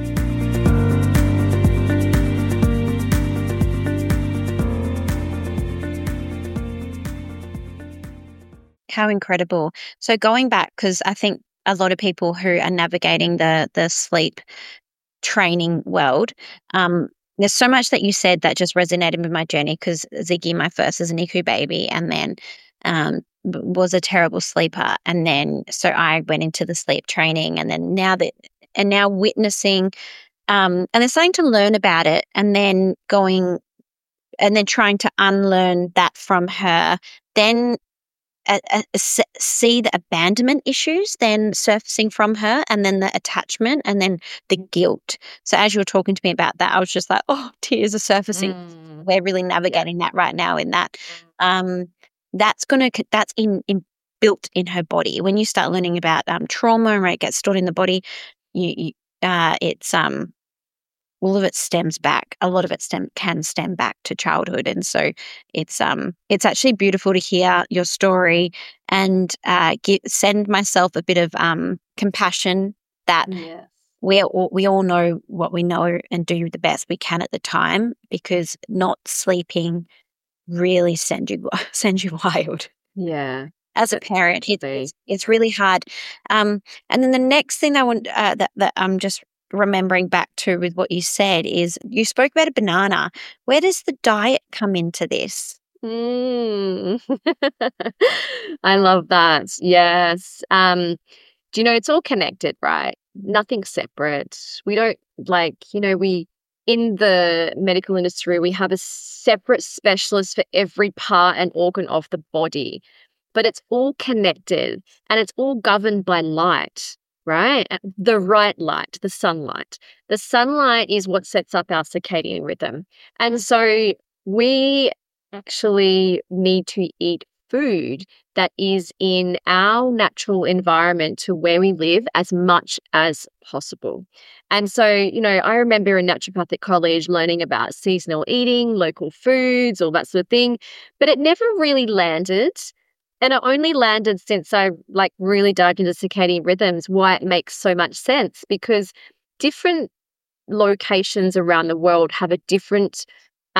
Speaker 3: How incredible. So going back, because I think a lot of people who are navigating the sleep training world, there's so much that you said that just resonated with my journey, because Ziggy, my first, is an NICU baby, and then was a terrible sleeper. And then so I went into the sleep training, and then now witnessing and then starting to learn about it, and then trying to unlearn that from her, then see the abandonment issues then surfacing from her, and then the attachment, and then the guilt. So as you were talking to me about that, I was just like, oh, tears are surfacing. We're really navigating that right now in that. That's built in her body. When you start learning about trauma and where it gets stored in the body, it's all of it stems back. A lot of it can stem back to childhood, and so it's actually beautiful to hear your story and send myself a bit of compassion that we all know what we know and do the best we can at the time, because not sleeping really sends you wild.
Speaker 2: Yeah.
Speaker 3: As a parent, it's really hard. And then the next thing I want that I'm just remembering back to with what you said is you spoke about a banana. Where does the diet come into this?
Speaker 2: I love that. Yes. Do you know, it's all connected, right? Nothing's separate. We don't in the medical industry, we have a separate specialist for every part and organ of the body, but it's all connected and it's all governed by light. Right? The right light, the sunlight. The sunlight is what sets up our circadian rhythm. And so we actually need to eat food that is in our natural environment to where we live as much as possible. And so, I remember in naturopathic college learning about seasonal eating, local foods, all that sort of thing, but it never really landed. And it only landed since I really dived into circadian rhythms, why it makes so much sense, because different locations around the world have a different,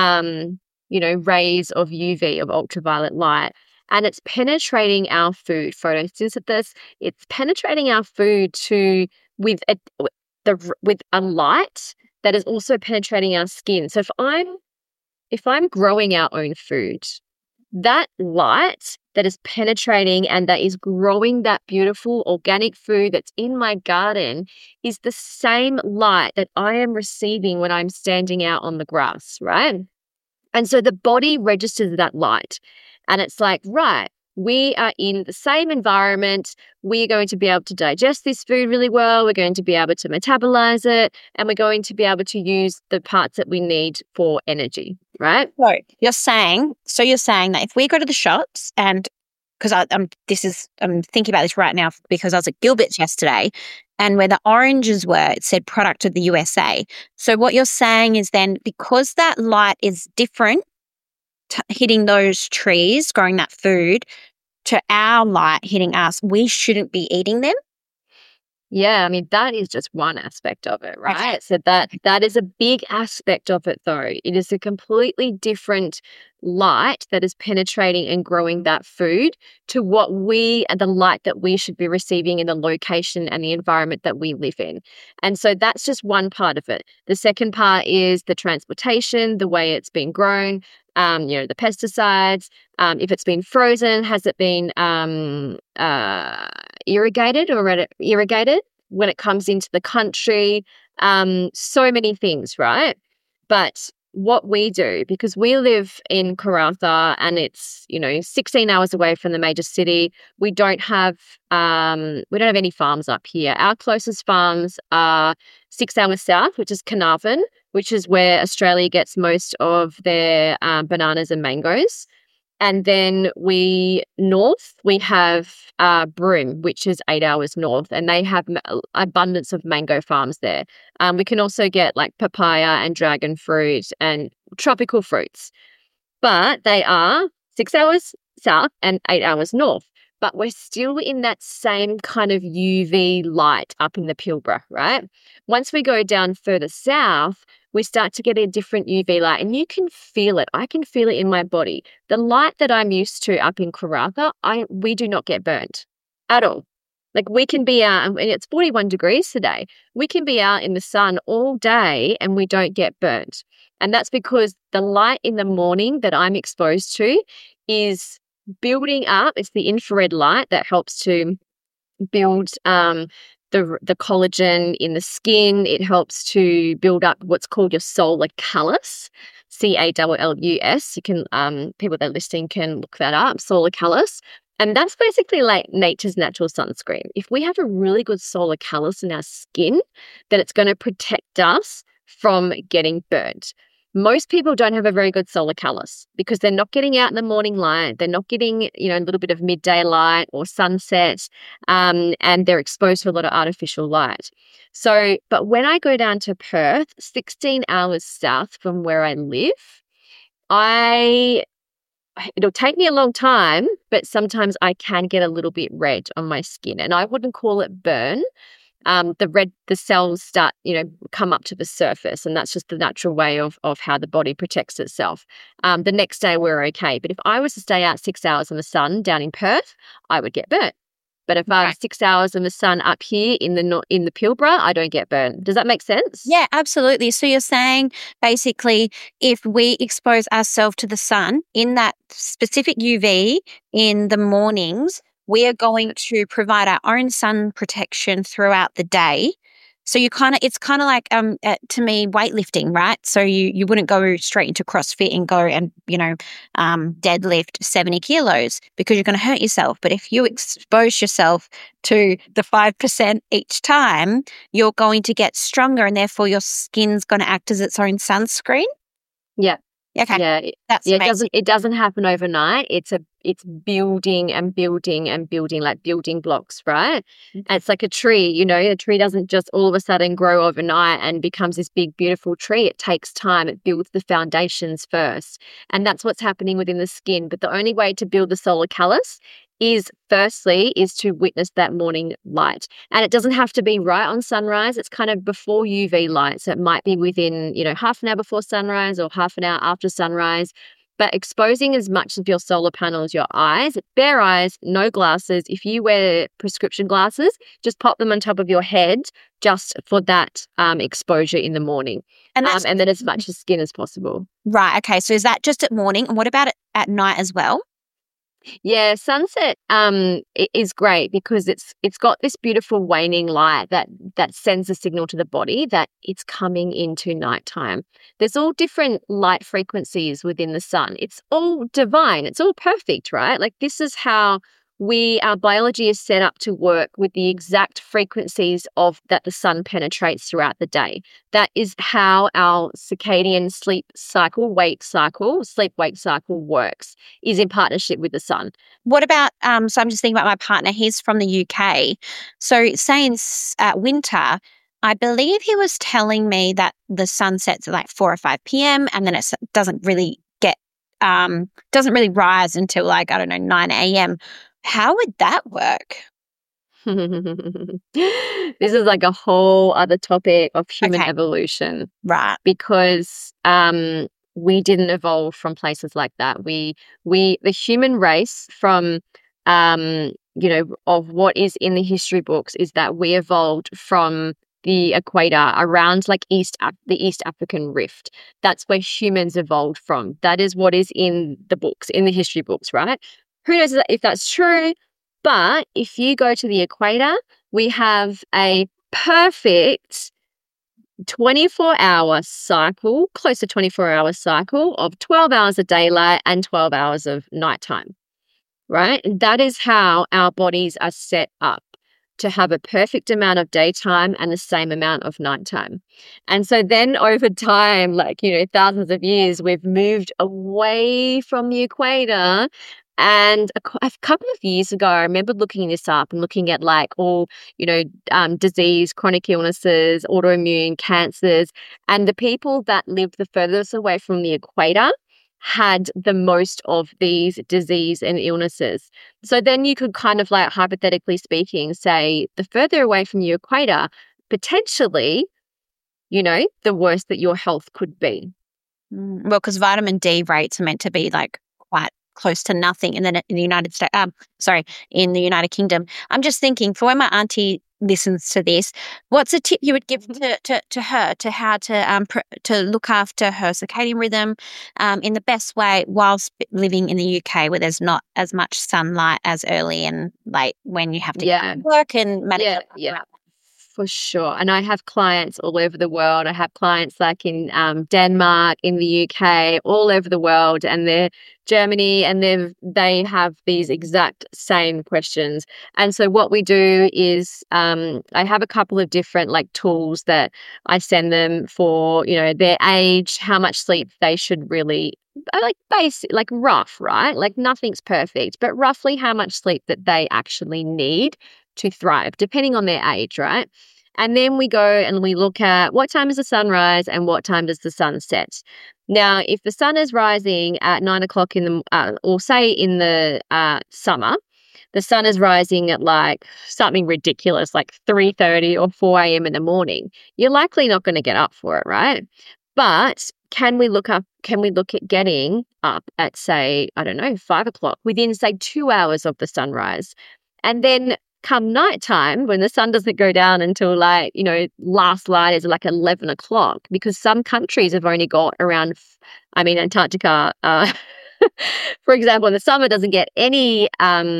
Speaker 2: rays of UV, of ultraviolet light, and it's penetrating our food, photosynthesis. It's penetrating our food with a light that is also penetrating our skin. So if I'm growing our own food, that light that is penetrating and that is growing that beautiful organic food that's in my garden is the same light that I am receiving when I'm standing out on the grass, right? And so the body registers that light, and it's like, right, we are in the same environment. We're going to be able to digest this food really well. We're going to be able to metabolize it, and we're going to be able to use the parts that we need for energy, right?
Speaker 3: So you're saying that if we go to the shops, and because I'm thinking about this right now because I was at Gilbert's yesterday, and where the oranges were, it said product of the USA. So what you're saying is then, because that light is different hitting those trees, growing that food, to our light hitting us, we shouldn't be eating them?
Speaker 2: Yeah, I mean, that is just one aspect of it, right? Okay. So that is a big aspect of it, though. It is a completely different light that is penetrating and growing that food to the light that we should be receiving in the location and the environment that we live in. And so that's just one part of it. The second part is the transportation, the way it's been grown, the pesticides, if it's been frozen, has it been irrigated when it comes into the country, so many things, right? But what we do, because we live in Karratha and it's, 16 hours away from the major city. We don't have any farms up here. Our closest farms are 6 hours south, which is Carnarvon, which is where Australia gets most of their bananas and mangoes. And then we have Broome, which is 8 hours north, and they have abundance of mango farms there. We can also get like papaya and dragon fruit and tropical fruits, but they are 6 hours south and 8 hours north. But we're still in that same kind of UV light up in the Pilbara, right? Once we go down further south, we start to get a different UV light, and you can feel it. I can feel it in my body. The light that I'm used to up in Karratha, we do not get burnt at all. Like we can be out, and it's 41 degrees today. We can be out in the sun all day and we don't get burnt. And that's because the light in the morning that I'm exposed to is building up. It's the infrared light that helps to build the collagen in the skin. It helps to build up what's called your solar callus, CALLUS. You can people that are listening can look that up, solar callus. And that's basically like nature's natural sunscreen. If we have a really good solar callus in our skin, then it's going to protect us from getting burnt. Most people don't have a very good solar callus because they're not getting out in the morning light. They're not getting, a little bit of midday light or sunset, and they're exposed to a lot of artificial light. So, but when I go down to Perth, 16 hours south from where I live, it'll take me a long time, but sometimes I can get a little bit red on my skin, and I wouldn't call it burn. The cells start, come up to the surface, and that's just the natural way of how the body protects itself. The next day we're okay. But if I was to stay out 6 hours in the sun down in Perth, I would get burnt. But if I have 6 hours in the sun up here in the Pilbara, I don't get burnt. Does that make sense?
Speaker 3: Yeah, absolutely. So you're saying basically if we expose ourselves to the sun in that specific UV in the mornings, we are going to provide our own sun protection throughout the day. So it's kind of like, to me, weightlifting, right? So you wouldn't go straight into CrossFit and go and, deadlift 70 kilos because you're going to hurt yourself. But if you expose yourself to the 5% each time, you're going to get stronger, and therefore your skin's going to act as its own sunscreen.
Speaker 2: Yeah.
Speaker 3: Okay.
Speaker 2: Yeah. It doesn't happen overnight. It's building and building and building, like building blocks, right? And it's like a tree, a tree doesn't just all of a sudden grow overnight and becomes this big, beautiful tree. It takes time. It builds the foundations first. And that's what's happening within the skin. But the only way to build the solar callus is to witness that morning light. And it doesn't have to be right on sunrise. It's kind of before UV light. So it might be within, half an hour before sunrise or half an hour after sunrise. But exposing as much of your solar panels, your eyes, bare eyes, no glasses. If you wear prescription glasses, just pop them on top of your head just for that exposure in the morning. And then as much as skin as possible.
Speaker 3: Right. Okay. So is that just at morning? And what about at night as well?
Speaker 2: Yeah, sunset is great because it's got this beautiful waning light that sends a signal to the body that it's coming into nighttime. There's all different light frequencies within the sun. It's all divine. It's all perfect, right? Like this is how our biology is set up to work with the exact frequencies of that the sun penetrates throughout the day. That is how our circadian sleep-wake cycle works, is in partnership with the sun.
Speaker 3: What about, so I'm just thinking about my partner, he's from the UK. So saying winter, I believe he was telling me that the sun sets at like 4 or 5 p.m. and then it doesn't really rise until like, 9 a.m. How would that work?
Speaker 2: This is like a whole other topic of human evolution.
Speaker 3: Right.
Speaker 2: Because we didn't evolve from places like that. The human race from, of what is in the history books is that we evolved from the equator around like the East African Rift. That's where humans evolved from. That is what is in the books, in the history books, right? Who knows if that's true? But if you go to the equator, we have a perfect 24-hour cycle, close to 24-hour cycle of 12 hours of daylight and 12 hours of nighttime, right? And that is how our bodies are set up to have a perfect amount of daytime and the same amount of nighttime. And so then over time, like, thousands of years, we've moved away from the equator. And a couple of years ago, I remember looking this up and looking at like all, disease, chronic illnesses, autoimmune cancers, and the people that lived the furthest away from the equator had the most of these disease and illnesses. So then you could kind of like, hypothetically speaking, say the further away from the equator, potentially, the worse that your health could be.
Speaker 3: Well, because vitamin D rates are meant to be like quite close to nothing. And then in the in the United Kingdom, I'm just thinking for when my auntie listens to this, what's a tip you would give to her to how to look after her circadian rhythm in the best way whilst living in the UK where there's not as much sunlight as early and late when you have to work and manage
Speaker 2: Yeah. For sure. And I have clients all over the world. I have clients like in Denmark, in the UK, all over the world, and they're Germany, and they have these exact same questions. And so what we do is I have a couple of different like tools that I send them for, their age, how much sleep they should really like basic, like rough, right? Like nothing's perfect, but roughly how much sleep that they actually need to thrive, depending on their age, right? And then we go and we look at what time is the sunrise and what time does the sun set. Now, if the sun is rising at 9 o'clock in the, or say in the summer, the sun is rising at like something ridiculous, like 3:30 or 4 a.m. in the morning, you're likely not going to get up for it, right? But can we look at getting up at, say, 5 o'clock within, say, 2 hours of the sunrise? And then come nighttime, when the sun doesn't go down until like, last light is like 11 o'clock, because some countries have only got around, Antarctica, for example, in the summer doesn't get any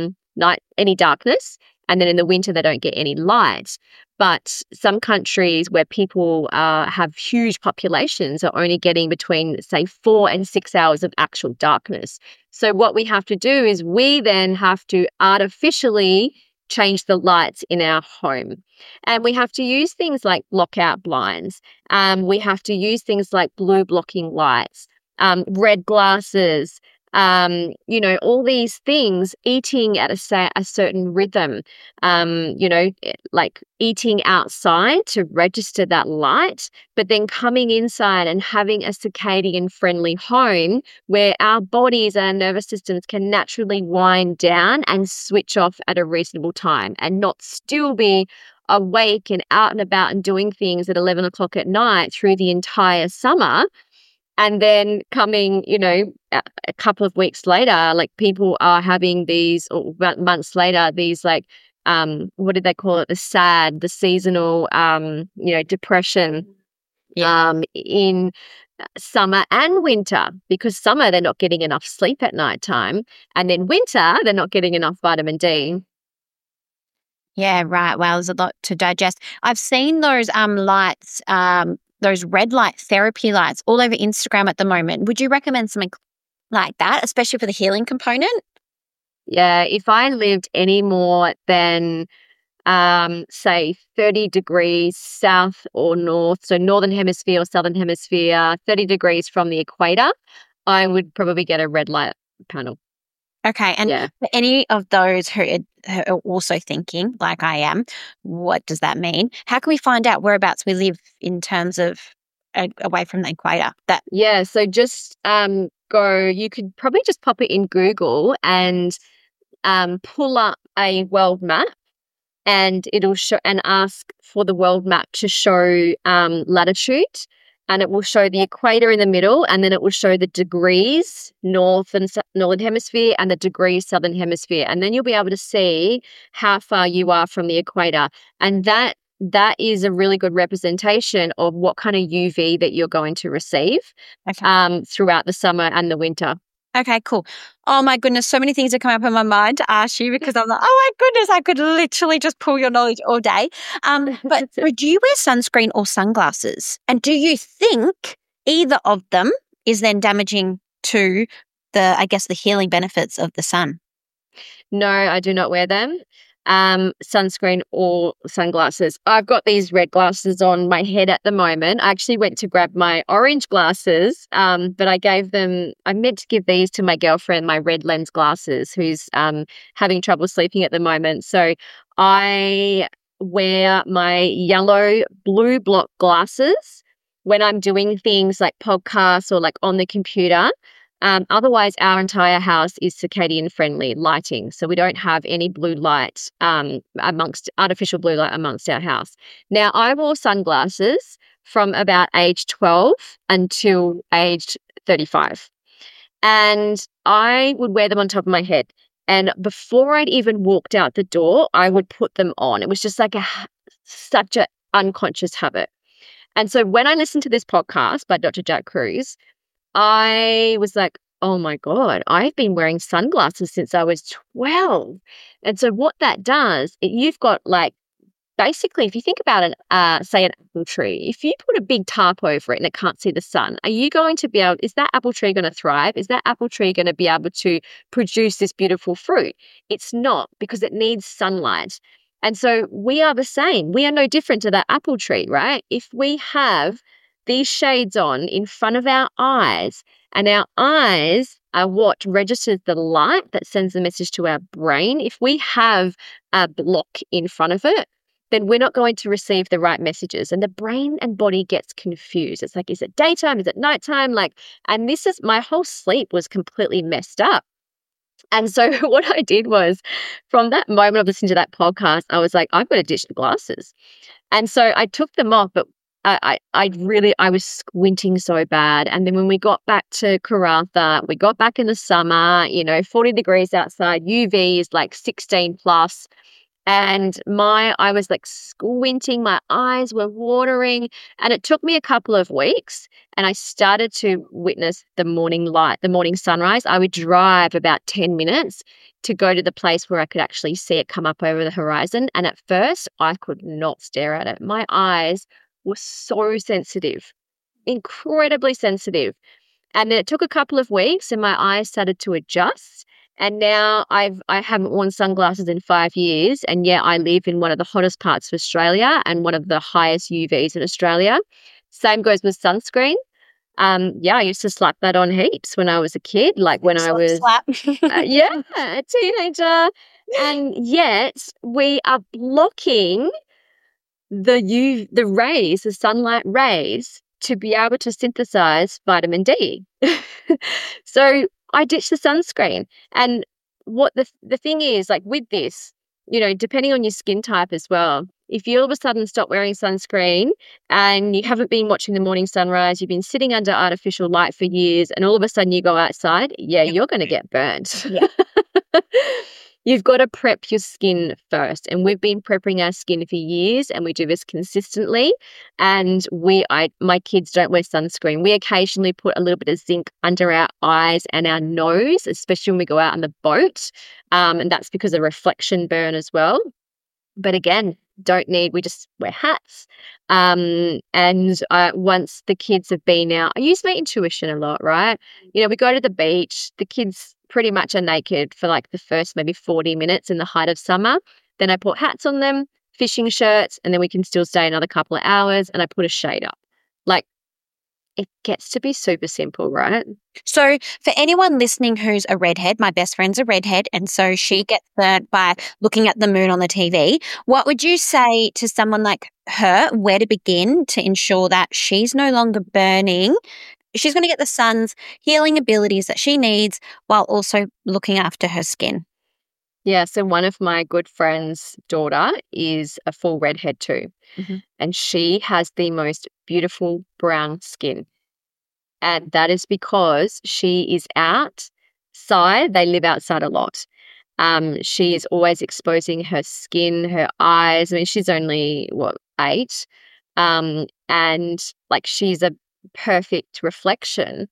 Speaker 2: darkness. And then in the winter, they don't get any light. But some countries where people have huge populations are only getting between, say, 4 and 6 hours of actual darkness. So what we have to do is we then have to artificially change the lights in our home. And we have to use things like blackout blinds. We have to use things like blue blocking lights, red glasses, all these things, eating at a certain rhythm, like eating outside to register that light, but then coming inside and having a circadian friendly home where our bodies and nervous systems can naturally wind down and switch off at a reasonable time and not still be awake and out and about and doing things at 11 o'clock at night through the entire summer. And then coming, a couple of weeks later, like people are having these, or months later, these like, what did they call it? The seasonal, depression in summer and winter, because summer they're not getting enough sleep at nighttime, and then winter they're not getting enough vitamin D.
Speaker 3: Yeah, right. Wow, there's a lot to digest. I've seen those lights, those red light therapy lights all over Instagram at the moment. Would you recommend something like that, especially for the healing component?
Speaker 2: Yeah, if I lived any more than, say, 30 degrees south or north, so northern hemisphere or southern hemisphere, 30 degrees from the equator, I would probably get a red light panel.
Speaker 3: Okay. And for any of those who are also thinking, like I am, what does that mean? How can we find out whereabouts we live in terms of away from the equator?
Speaker 2: So just you could probably just pop it in Google and pull up a world map, and it'll show, and ask for the world map to show latitude. And it will show the equator in the middle, and then it will show the degrees northern hemisphere and the degrees southern hemisphere. And then you'll be able to see how far you are from the equator. And that is a really good representation of what kind of UV that you're going to receive throughout the summer and the winter.
Speaker 3: Okay, cool. Oh my goodness, so many things are coming up in my mind to ask you because I'm like, oh my goodness, I could literally just pull your knowledge all day. But do you wear sunscreen or sunglasses? And do you think either of them is then damaging to the healing benefits of the sun?
Speaker 2: No, I do not wear them. Sunscreen or sunglasses. I've got these red glasses on my head at the moment. I actually went to grab my orange glasses, but I meant to give these to my girlfriend, my red lens glasses, who's having trouble sleeping at the moment. So I wear my yellow blue block glasses when I'm doing things like podcasts or like on the computer. Otherwise, our entire house is circadian friendly lighting. So we don't have any blue light artificial blue light amongst our house. Now, I wore sunglasses from about age 12 until age 35. And I would wear them on top of my head. And before I'd even walked out the door, I would put them on. It was just like such an unconscious habit. And so when I listened to this podcast by Dr. Jack Kruse, I was like, oh my God, I've been wearing sunglasses since I was 12. And so what that does, you've got like, basically, if you think about say an apple tree, if you put a big tarp over it and it can't see the sun, are you going to be able, is that apple tree going to thrive? Is that apple tree going to be able to produce this beautiful fruit? It's not, because it needs sunlight. And so we are the same. We are no different to that apple tree, right? If we have these shades on in front of our eyes, and our eyes are what registers the light that sends the message to our brain. If we have a block in front of it, then we're not going to receive the right messages, and the brain and body gets confused. It's like, is it daytime? Is it nighttime? And this is, my whole sleep was completely messed up. And so what I did was, from that moment of listening to that podcast, I was like, I've got to ditch the glasses. And so I took them off, but I was squinting so bad. And then when we got back to Karratha, we got back in the summer, 40 degrees outside, UV is like 16 plus. And I was like squinting, my eyes were watering. And it took me a couple of weeks, and I started to witness the morning light, the morning sunrise. I would drive about 10 minutes to go to the place where I could actually see it come up over the horizon. And at first, I could not stare at it. My eyes were so sensitive, incredibly sensitive. And then it took a couple of weeks and my eyes started to adjust. And now I haven't worn sunglasses in 5 years. And yet I live in one of the hottest parts of Australia and one of the highest UVs in Australia. Same goes with sunscreen. I used to slap that on heaps when I was a kid, like when I was a teenager. And yet we are blocking the rays, the sunlight rays, to be able to synthesize vitamin D. So I ditched the sunscreen. And what the thing is, like with this, depending on your skin type as well, if you all of a sudden stop wearing sunscreen and you haven't been watching the morning sunrise, you've been sitting under artificial light for years, and all of a sudden you go outside, you're going to get burnt. Yeah. You've got to prep your skin first. And we've been prepping our skin for years, and we do this consistently. And my kids don't wear sunscreen. We occasionally put a little bit of zinc under our eyes and our nose, especially when we go out on the boat. And that's because of reflection burn as well. But again, we just wear hats. And once the kids have been out, I use my intuition a lot, right? We go to the beach, the kids pretty much are naked for like the first maybe 40 minutes in the height of summer. Then I put hats on them, fishing shirts, and then we can still stay another couple of hours, and I put a shade up. Like, it gets to be super simple, right?
Speaker 3: So for anyone listening who's a redhead, my best friend's a redhead, and so she gets burnt by looking at the moon on the TV. What would you say to someone like her, where to begin to ensure that she's no longer burning? She's going to get the sun's healing abilities that she needs while also looking after her skin.
Speaker 2: Yeah, so one of my good friend's daughter is a full redhead too. Mm-hmm. And she has the most beautiful brown skin. And that is because she is outside. They live outside a lot. She is always exposing her skin, her eyes. I mean, she's only, 8? And like she's a perfect reflection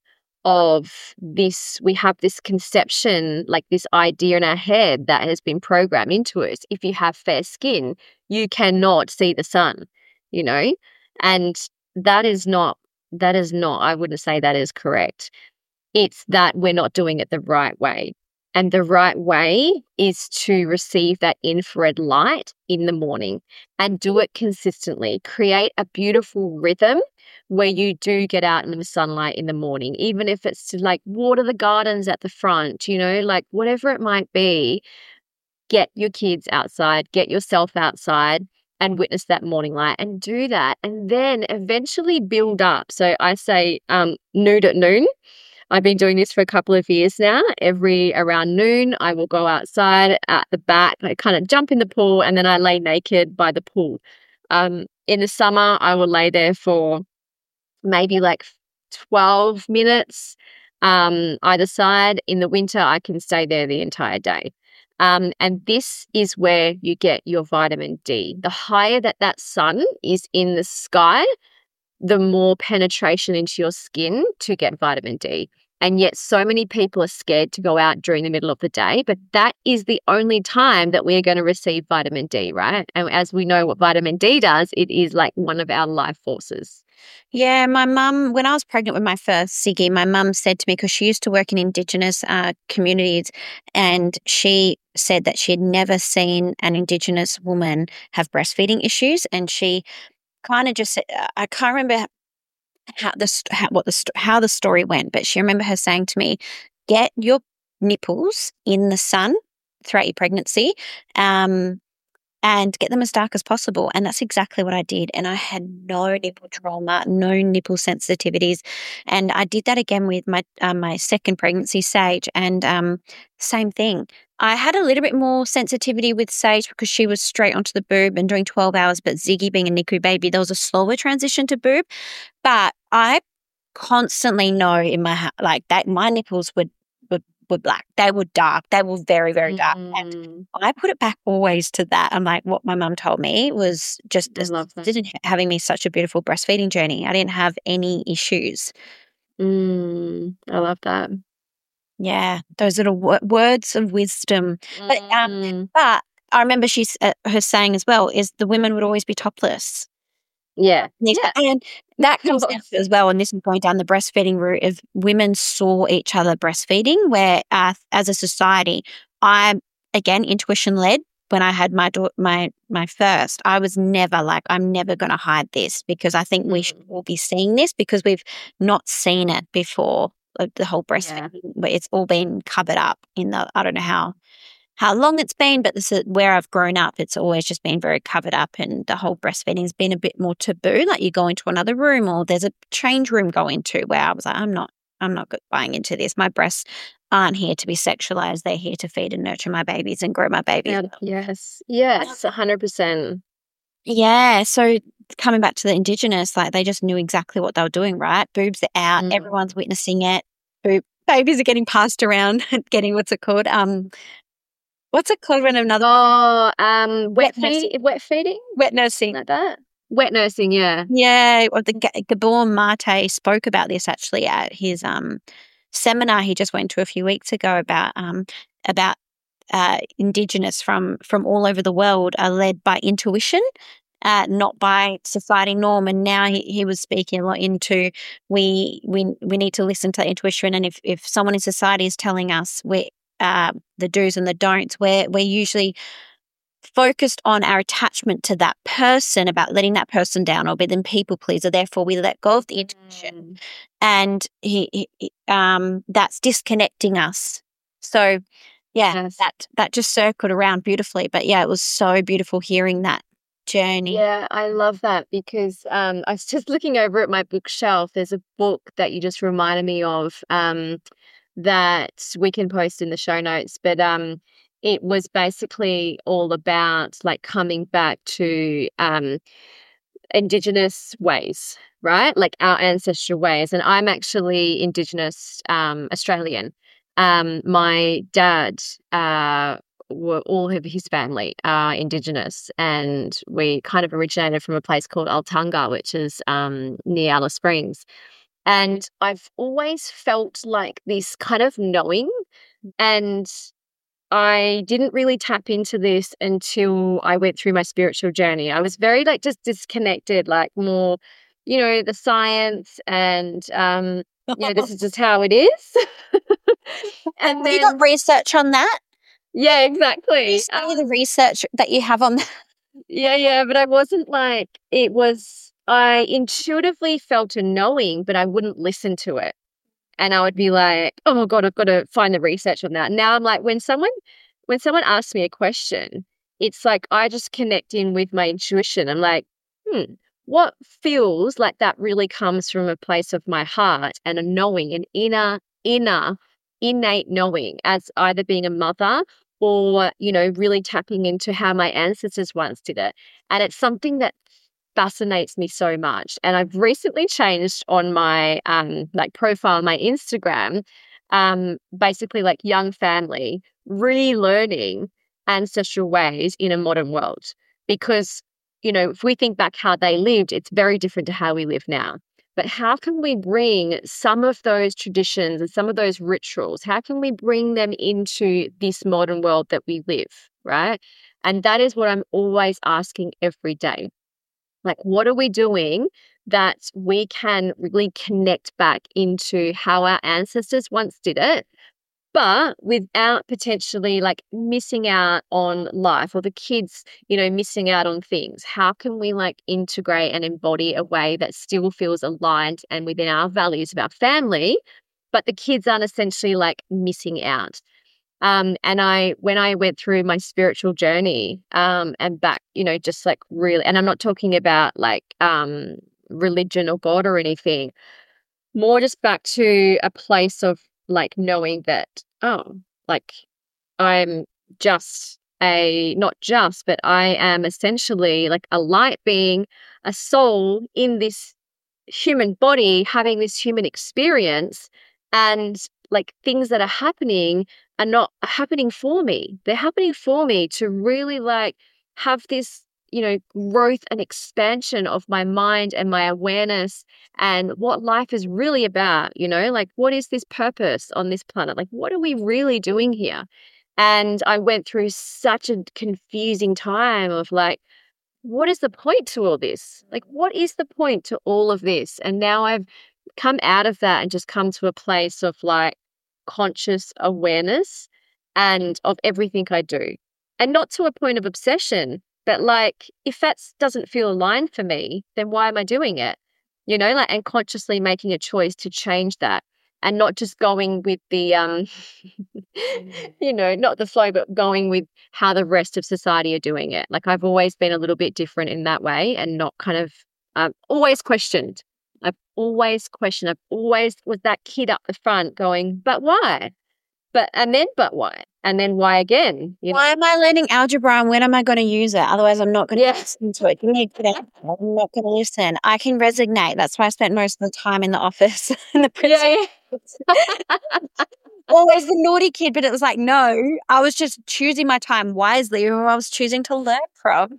Speaker 2: of this, we have this conception, like this idea in our head that has been programmed into us. If you have fair skin, you cannot see the sun, you know? And that is not, I wouldn't say that is correct. It's that we're not doing it the right way. And the right way is to receive that infrared light in the morning and do it consistently. Create a beautiful rhythm where you do get out in the sunlight in the morning, even if it's to like water the gardens at the front, you know, like whatever it might be. Get your kids outside, get yourself outside and witness that morning light and do that. And then eventually build up. So I say nude at noon. I've been doing this for a couple of years now. Every around noon, I will go outside at the back. I kind of jump in the pool and then I lay naked by the pool. In the summer, I will lay there for maybe like 12 minutes either side. In the winter, I can stay there the entire day. And this is where you get your vitamin D. The higher that sun is in the sky, the more penetration into your skin to get vitamin D. And yet so many people are scared to go out during the middle of the day, but that is the only time that we're going to receive vitamin D, right? And as we know what vitamin D does, it is like one of our life forces.
Speaker 3: Yeah, my mum, when I was pregnant with my first Siggy, my mum said to me, because she used to work in Indigenous communities, and she said that she had never seen an Indigenous woman have breastfeeding issues. And she kind of just said, I can't remember how the story went, but she remember her saying to me, "Get your nipples in the sun throughout your pregnancy, and get them as dark as possible." And that's exactly what I did. And I had no nipple trauma, no nipple sensitivities, and I did that again with my second pregnancy, Sage, and same thing. I had a little bit more sensitivity with Sage because she was straight onto the boob and doing 12 hours, but Ziggy being a NICU baby, there was a slower transition to boob. But I constantly know in my like that my nipples were black. They were dark. They were very, very dark. And I put it back always to that. I'm like, what my mum told me was just didn't having me such a beautiful breastfeeding journey. I didn't have any issues.
Speaker 2: I love that.
Speaker 3: Yeah, those little words of wisdom. But I remember her saying as well is the women would always be topless.
Speaker 2: Yeah.
Speaker 3: And that comes down as well, and this is going down the breastfeeding route, of women saw each other breastfeeding, where as a society, again, intuition led. When I had my first, I was never like, I'm never going to hide this, because I think we should all be seeing this, because we've not seen it before, like the whole breastfeeding, where it's all been covered up in the, I don't know how long it's been, but this is where I've grown up. It's always just been very covered up, and the whole breastfeeding has been a bit more taboo. Like you go into another room, or there's a change room go into, where I was like, I'm not buying into this. My breasts aren't here to be sexualized. They're here to feed and nurture my babies and grow my babies.
Speaker 2: Yes, 100%.
Speaker 3: Yeah. So coming back to the Indigenous, like they just knew exactly what they were doing, right? Boobs are out. Everyone's witnessing it. Babies are getting passed around, getting, what's it called? What's it called when another?
Speaker 2: Wet feeding?
Speaker 3: Wet nursing.
Speaker 2: Like that? Wet nursing, yeah.
Speaker 3: Yeah. Or the Gabor Mate spoke about this actually at his seminar he just went to a few weeks ago about Indigenous from all over the world are led by intuition, not by society norm. And now he was speaking a lot into we need to listen to intuition. And if someone in society is telling us the do's and the don'ts, we're usually focused on our attachment to that person, about letting that person down or be them people pleaser. Therefore, we let go of the intuition, and that's disconnecting us. So, that just circled around beautifully. But yeah, it was so beautiful hearing that journey.
Speaker 2: Yeah, I love that, because I was just looking over at my bookshelf. There's a book that you just reminded me of that we can post in the show notes, but it was basically all about like coming back to Indigenous ways, right? Like our ancestral ways. And I'm actually Indigenous Australian. My dad, all of his family are Indigenous, and we kind of originated from a place called Altanga, which is near Alice Springs. And I've always felt like this kind of knowing, and I didn't really tap into this until I went through my spiritual journey. I was very like just disconnected, like more, the science and this is just how it is. And
Speaker 3: Have you got
Speaker 2: then
Speaker 3: research on that?
Speaker 2: yeah, exactly.
Speaker 3: Tell me the research that you have on that.
Speaker 2: Yeah, but I wasn't like I intuitively felt a knowing, but I wouldn't listen to it. And I would be like, oh my God, I've got to find the research on that. Now I'm like, when someone asks me a question, it's like I just connect in with my intuition. I'm like, what feels like that really comes from a place of my heart and a knowing, an inner, innate knowing, as either being a mother or, really tapping into how my ancestors once did it. And it's something that fascinates me so much. And I've recently changed on my profile on my Instagram, basically like young family, relearning ancestral ways in a modern world. Because, if we think back how they lived, it's very different to how we live now. But how can we bring some of those traditions and some of those rituals, how can we bring them into this modern world that we live, right? And that is what I'm always asking every day. Like, what are we doing that we can really connect back into how our ancestors once did it, but without potentially like missing out on life or the kids, missing out on things? How can we like integrate and embody a way that still feels aligned and within our values of our family, but the kids aren't essentially like missing out? And when I went through my spiritual journey, and back, just like really, and I'm not talking about like, religion or God or anything, more just back to a place of like knowing that, like I'm just not just, but I am essentially like a light being, a soul in this human body having this human experience, and like things that are happening are not happening for me. They're happening for me to really like have this, growth and expansion of my mind and my awareness and what life is really about, like what is this purpose on this planet? Like what are we really doing here? And I went through such a confusing time of like, what is the point to all this? Like, what is the point to all of this? And now I've come out of that and just come to a place of like conscious awareness and of everything I do. And not to a point of obsession, but like if that doesn't feel aligned for me, then why am I doing it? And consciously making a choice to change that and not just going with the not the flow, but going with how the rest of society are doing it. Like I've always been a little bit different in that way and not kind of always questioned. I've always questioned. I've always was that kid up the front going, but why? But why? And then why again?
Speaker 3: Why am I learning algebra and when am I going to use it? Otherwise, I'm not going to listen to it. Give me a good answer. I'm not going to listen. I can resignate. That's why I spent most of the time in the office. And the principal always the naughty kid, but it was like, no, I was just choosing my time wisely who I was choosing to learn from.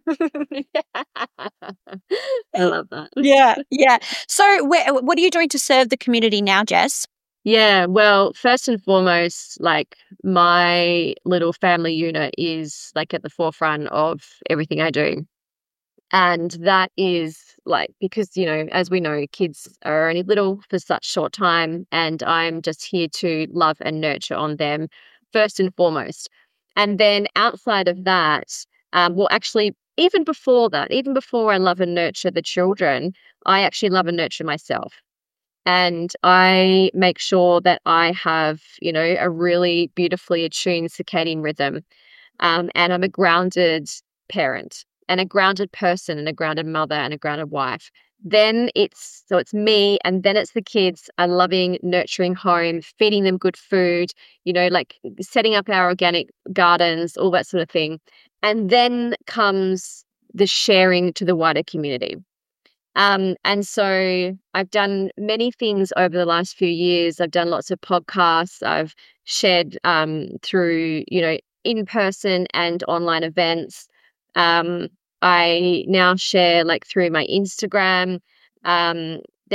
Speaker 2: I love that.
Speaker 3: Yeah. So what are you doing to serve the community now, Jess?
Speaker 2: Yeah, well, first and foremost, like my little family unit is like at the forefront of everything I do. And that is like, because, as we know, kids are only little for such short time, and I'm just here to love and nurture on them first and foremost. And then outside of that, well, actually, even before that, even before I love and nurture the children, I actually love and nurture myself. And I make sure that I have, a really beautifully attuned circadian rhythm. And I'm a grounded parent and a grounded person and a grounded mother and a grounded wife. Then it's me, and then it's the kids, a loving, nurturing home, feeding them good food, like setting up our organic gardens, all that sort of thing. And then comes the sharing to the wider community. And so I've done many things over the last few years. I've done lots of podcasts. I've shared through, in person and online events. I now share like through my Instagram. There's like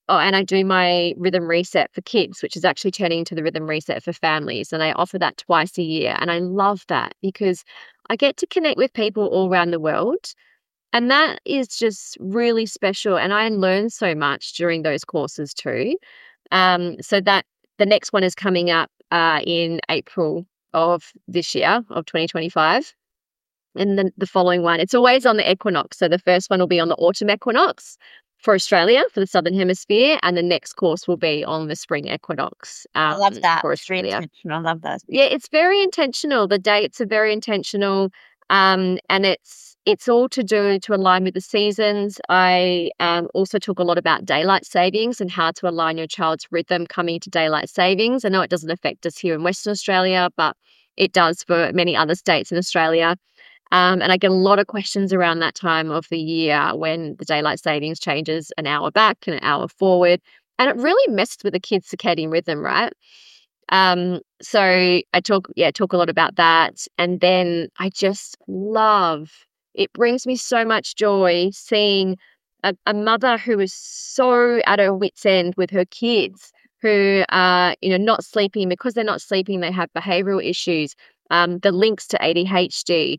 Speaker 2: and I do my rhythm reset for kids, which is actually turning into the rhythm reset for families. And I offer that twice a year. And I love that because I get to connect with people all around the world. And that is just really special. And I learn so much during those courses too. So that the next one is coming up in April of this year, of 2025. And then the following one, it's always on the equinox. So the first one will be on the autumn equinox for Australia, for the Southern Hemisphere, and the next course will be on the spring equinox
Speaker 3: I love that.
Speaker 2: for
Speaker 3: It's really
Speaker 2: Australia.
Speaker 3: intentional. I love that.
Speaker 2: Yeah, it's very intentional. The dates are very intentional, and it's all to do to align with the seasons. I also talk a lot about daylight savings and how to align your child's rhythm coming to daylight savings. I know it doesn't affect us here in Western Australia, but it does for many other states in Australia. And I get a lot of questions around that time of the year when the daylight savings changes an hour back and an hour forward. And it really messes with the kids' circadian rhythm, right? So I talk a lot about that. And then I just love, it brings me so much joy seeing a mother who is so at her wit's end with her kids who are, not sleeping. Because they're not sleeping, they have behavioral issues. The links to ADHD,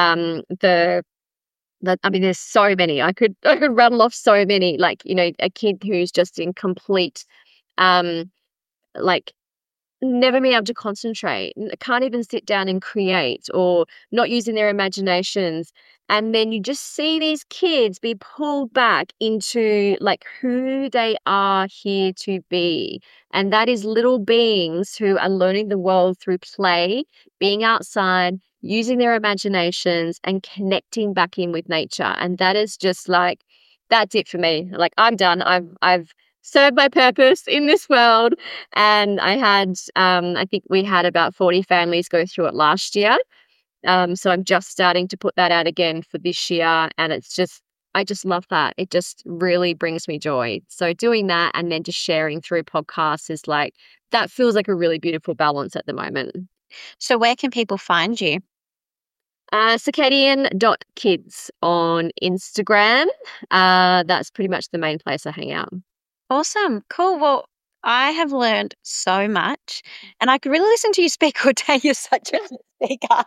Speaker 2: there's so many. I could rattle off so many, like, a kid who's just in complete, like, never being able to concentrate, can't even sit down and create, or not using their imaginations. And then you just see these kids be pulled back into like who they are here to be. And that is little beings who are learning the world through play, being outside, using their imaginations and connecting back in with nature. And that is just like, that's it for me. Like, I'm done. I've served my purpose in this world. And I had, I think we had about 40 families go through it last year. So I'm just starting to put that out again for this year. And I just love that. It just really brings me joy. So doing that and then just sharing through podcasts is like, that feels like a really beautiful balance at the moment.
Speaker 3: So where can people find you?
Speaker 2: Circadian.kids on Instagram. That's pretty much the main place I hang out.
Speaker 3: Awesome. Cool. Well, I have learned so much, and I could really listen to you speak all day. You're such a good speaker.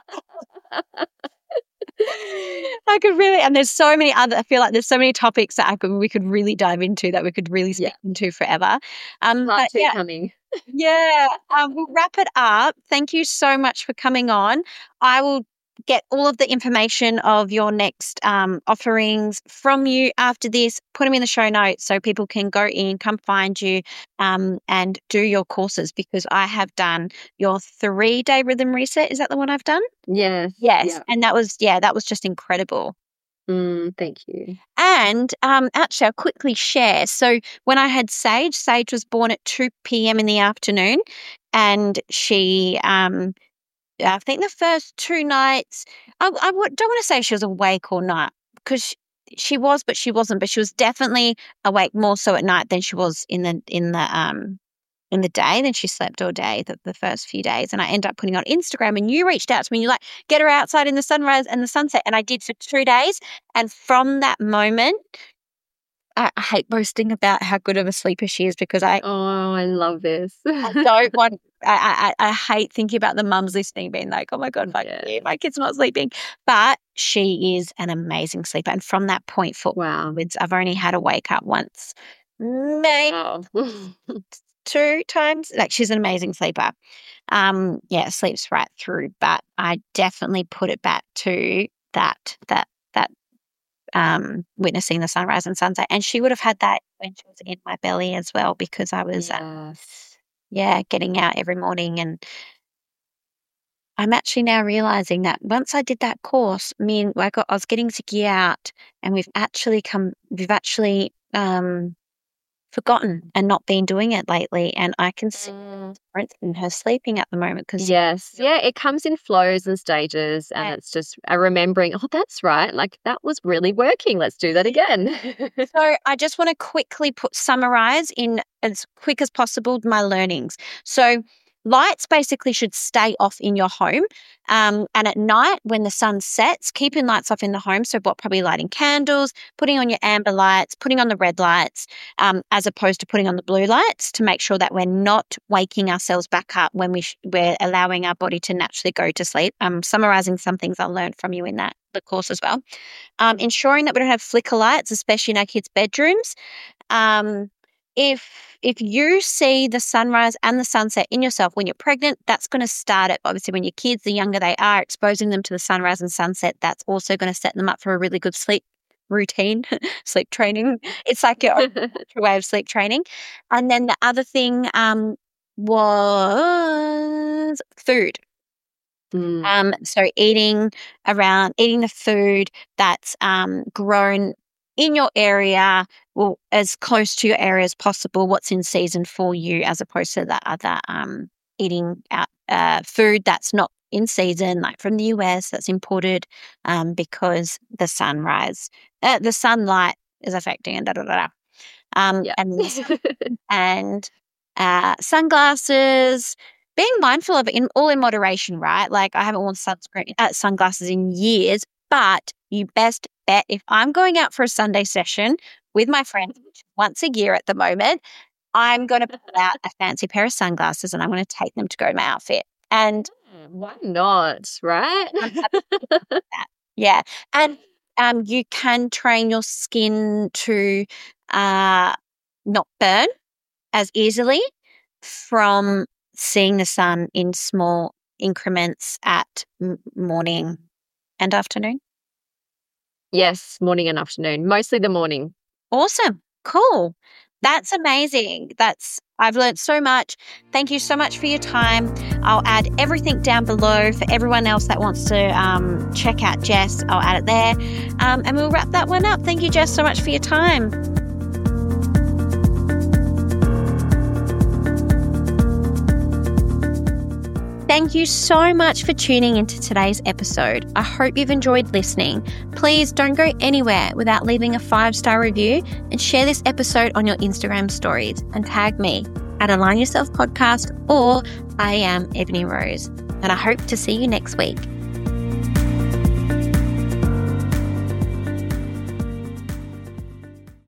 Speaker 3: I could really, and there's so many other, I feel like there's so many topics that we could really dive into, that we could really speak into forever.
Speaker 2: Part two coming.
Speaker 3: Yeah. We'll wrap it up. Thank you so much for coming on. I will get all of the information of your next offerings from you after this, put them in the show notes so people can go in, come find you and do your courses, because I have done your 3-day rhythm reset. Is that the one I've done?
Speaker 2: Yes.
Speaker 3: Yes. Yeah. And that was just incredible.
Speaker 2: Thank you.
Speaker 3: And actually, I'll quickly share. So when I had Sage was born at 2 p.m. in the afternoon, and she I think the first 2 nights, I don't want to say she was awake all night, because she was, but she wasn't. But she was definitely awake more so at night than she was in the day. Then she slept all day the first few days. And I ended up putting on Instagram, and you reached out to me and you're like, get her outside in the sunrise and the sunset. And I did for 2 days. And from that moment, I hate boasting about how good of a sleeper she is, because I
Speaker 2: love this.
Speaker 3: I don't want. I hate thinking about the mums listening, being like, "Oh my God, my kid's not sleeping." But she is an amazing sleeper, and from that point forwards, I've only had to wake up once, maybe 2 times. Like, she's an amazing sleeper. Sleeps right through. But I definitely put it back to that witnessing the sunrise and sunset, and she would have had that when she was in my belly as well, because I was getting out every morning. And I'm actually now realizing that once I did that course, I was getting Ziggy out, and we've actually forgotten and not been doing it lately, and I can see the difference in her sleeping at the moment.
Speaker 2: It comes in flows and stages, and it's just a remembering, that's right, like that was really working, let's do that again.
Speaker 3: So I just want to quickly summarize in as quick as possible my learnings. So lights basically should stay off in your home. And at night when the sun sets, keeping lights off in the home. So probably lighting candles, putting on your amber lights, putting on the red lights, as opposed to putting on the blue lights, to make sure that we're not waking ourselves back up when we're allowing our body to naturally go to sleep. Summarizing some things I learned from you in the course as well. Ensuring that we don't have flicker lights, especially in our kids' bedrooms. If you see the sunrise and the sunset in yourself when you're pregnant, that's going to start it. Obviously, when your kids, the younger they are, exposing them to the sunrise and sunset, that's also going to set them up for a really good sleep routine, sleep training. It's like your own way of sleep training. And then the other thing was food. So eating the food that's grown in your area, or as close to your area as possible, what's in season for you, as opposed to that other eating out food that's not in season, like from the US, that's imported because the sunlight is affecting and and sunglasses. Being mindful of it, all in moderation, right? Like, I haven't worn sunglasses in years, but you best bet, if I'm going out for a Sunday session with my friends once a year at the moment, I'm going to pull out a fancy pair of sunglasses and I'm going to take them to go to my outfit. And
Speaker 2: why not, right?
Speaker 3: Yeah. And you can train your skin to not burn as easily from seeing the sun in small increments at morning and afternoon.
Speaker 2: Yes, morning and afternoon, mostly the morning.
Speaker 3: Awesome. Cool. That's amazing. I've learned so much. Thank you so much for your time. I'll add everything down below for everyone else that wants to check out Jess. I'll add it there. And we'll wrap that one up. Thank you, Jess, so much for your time. Thank you so much for tuning into today's episode. I hope you've enjoyed listening. Please don't go anywhere without leaving a 5-star review, and share this episode on your Instagram stories and tag me at Align Yourself Podcast, or I am Ebony Rose. And I hope to see you next week.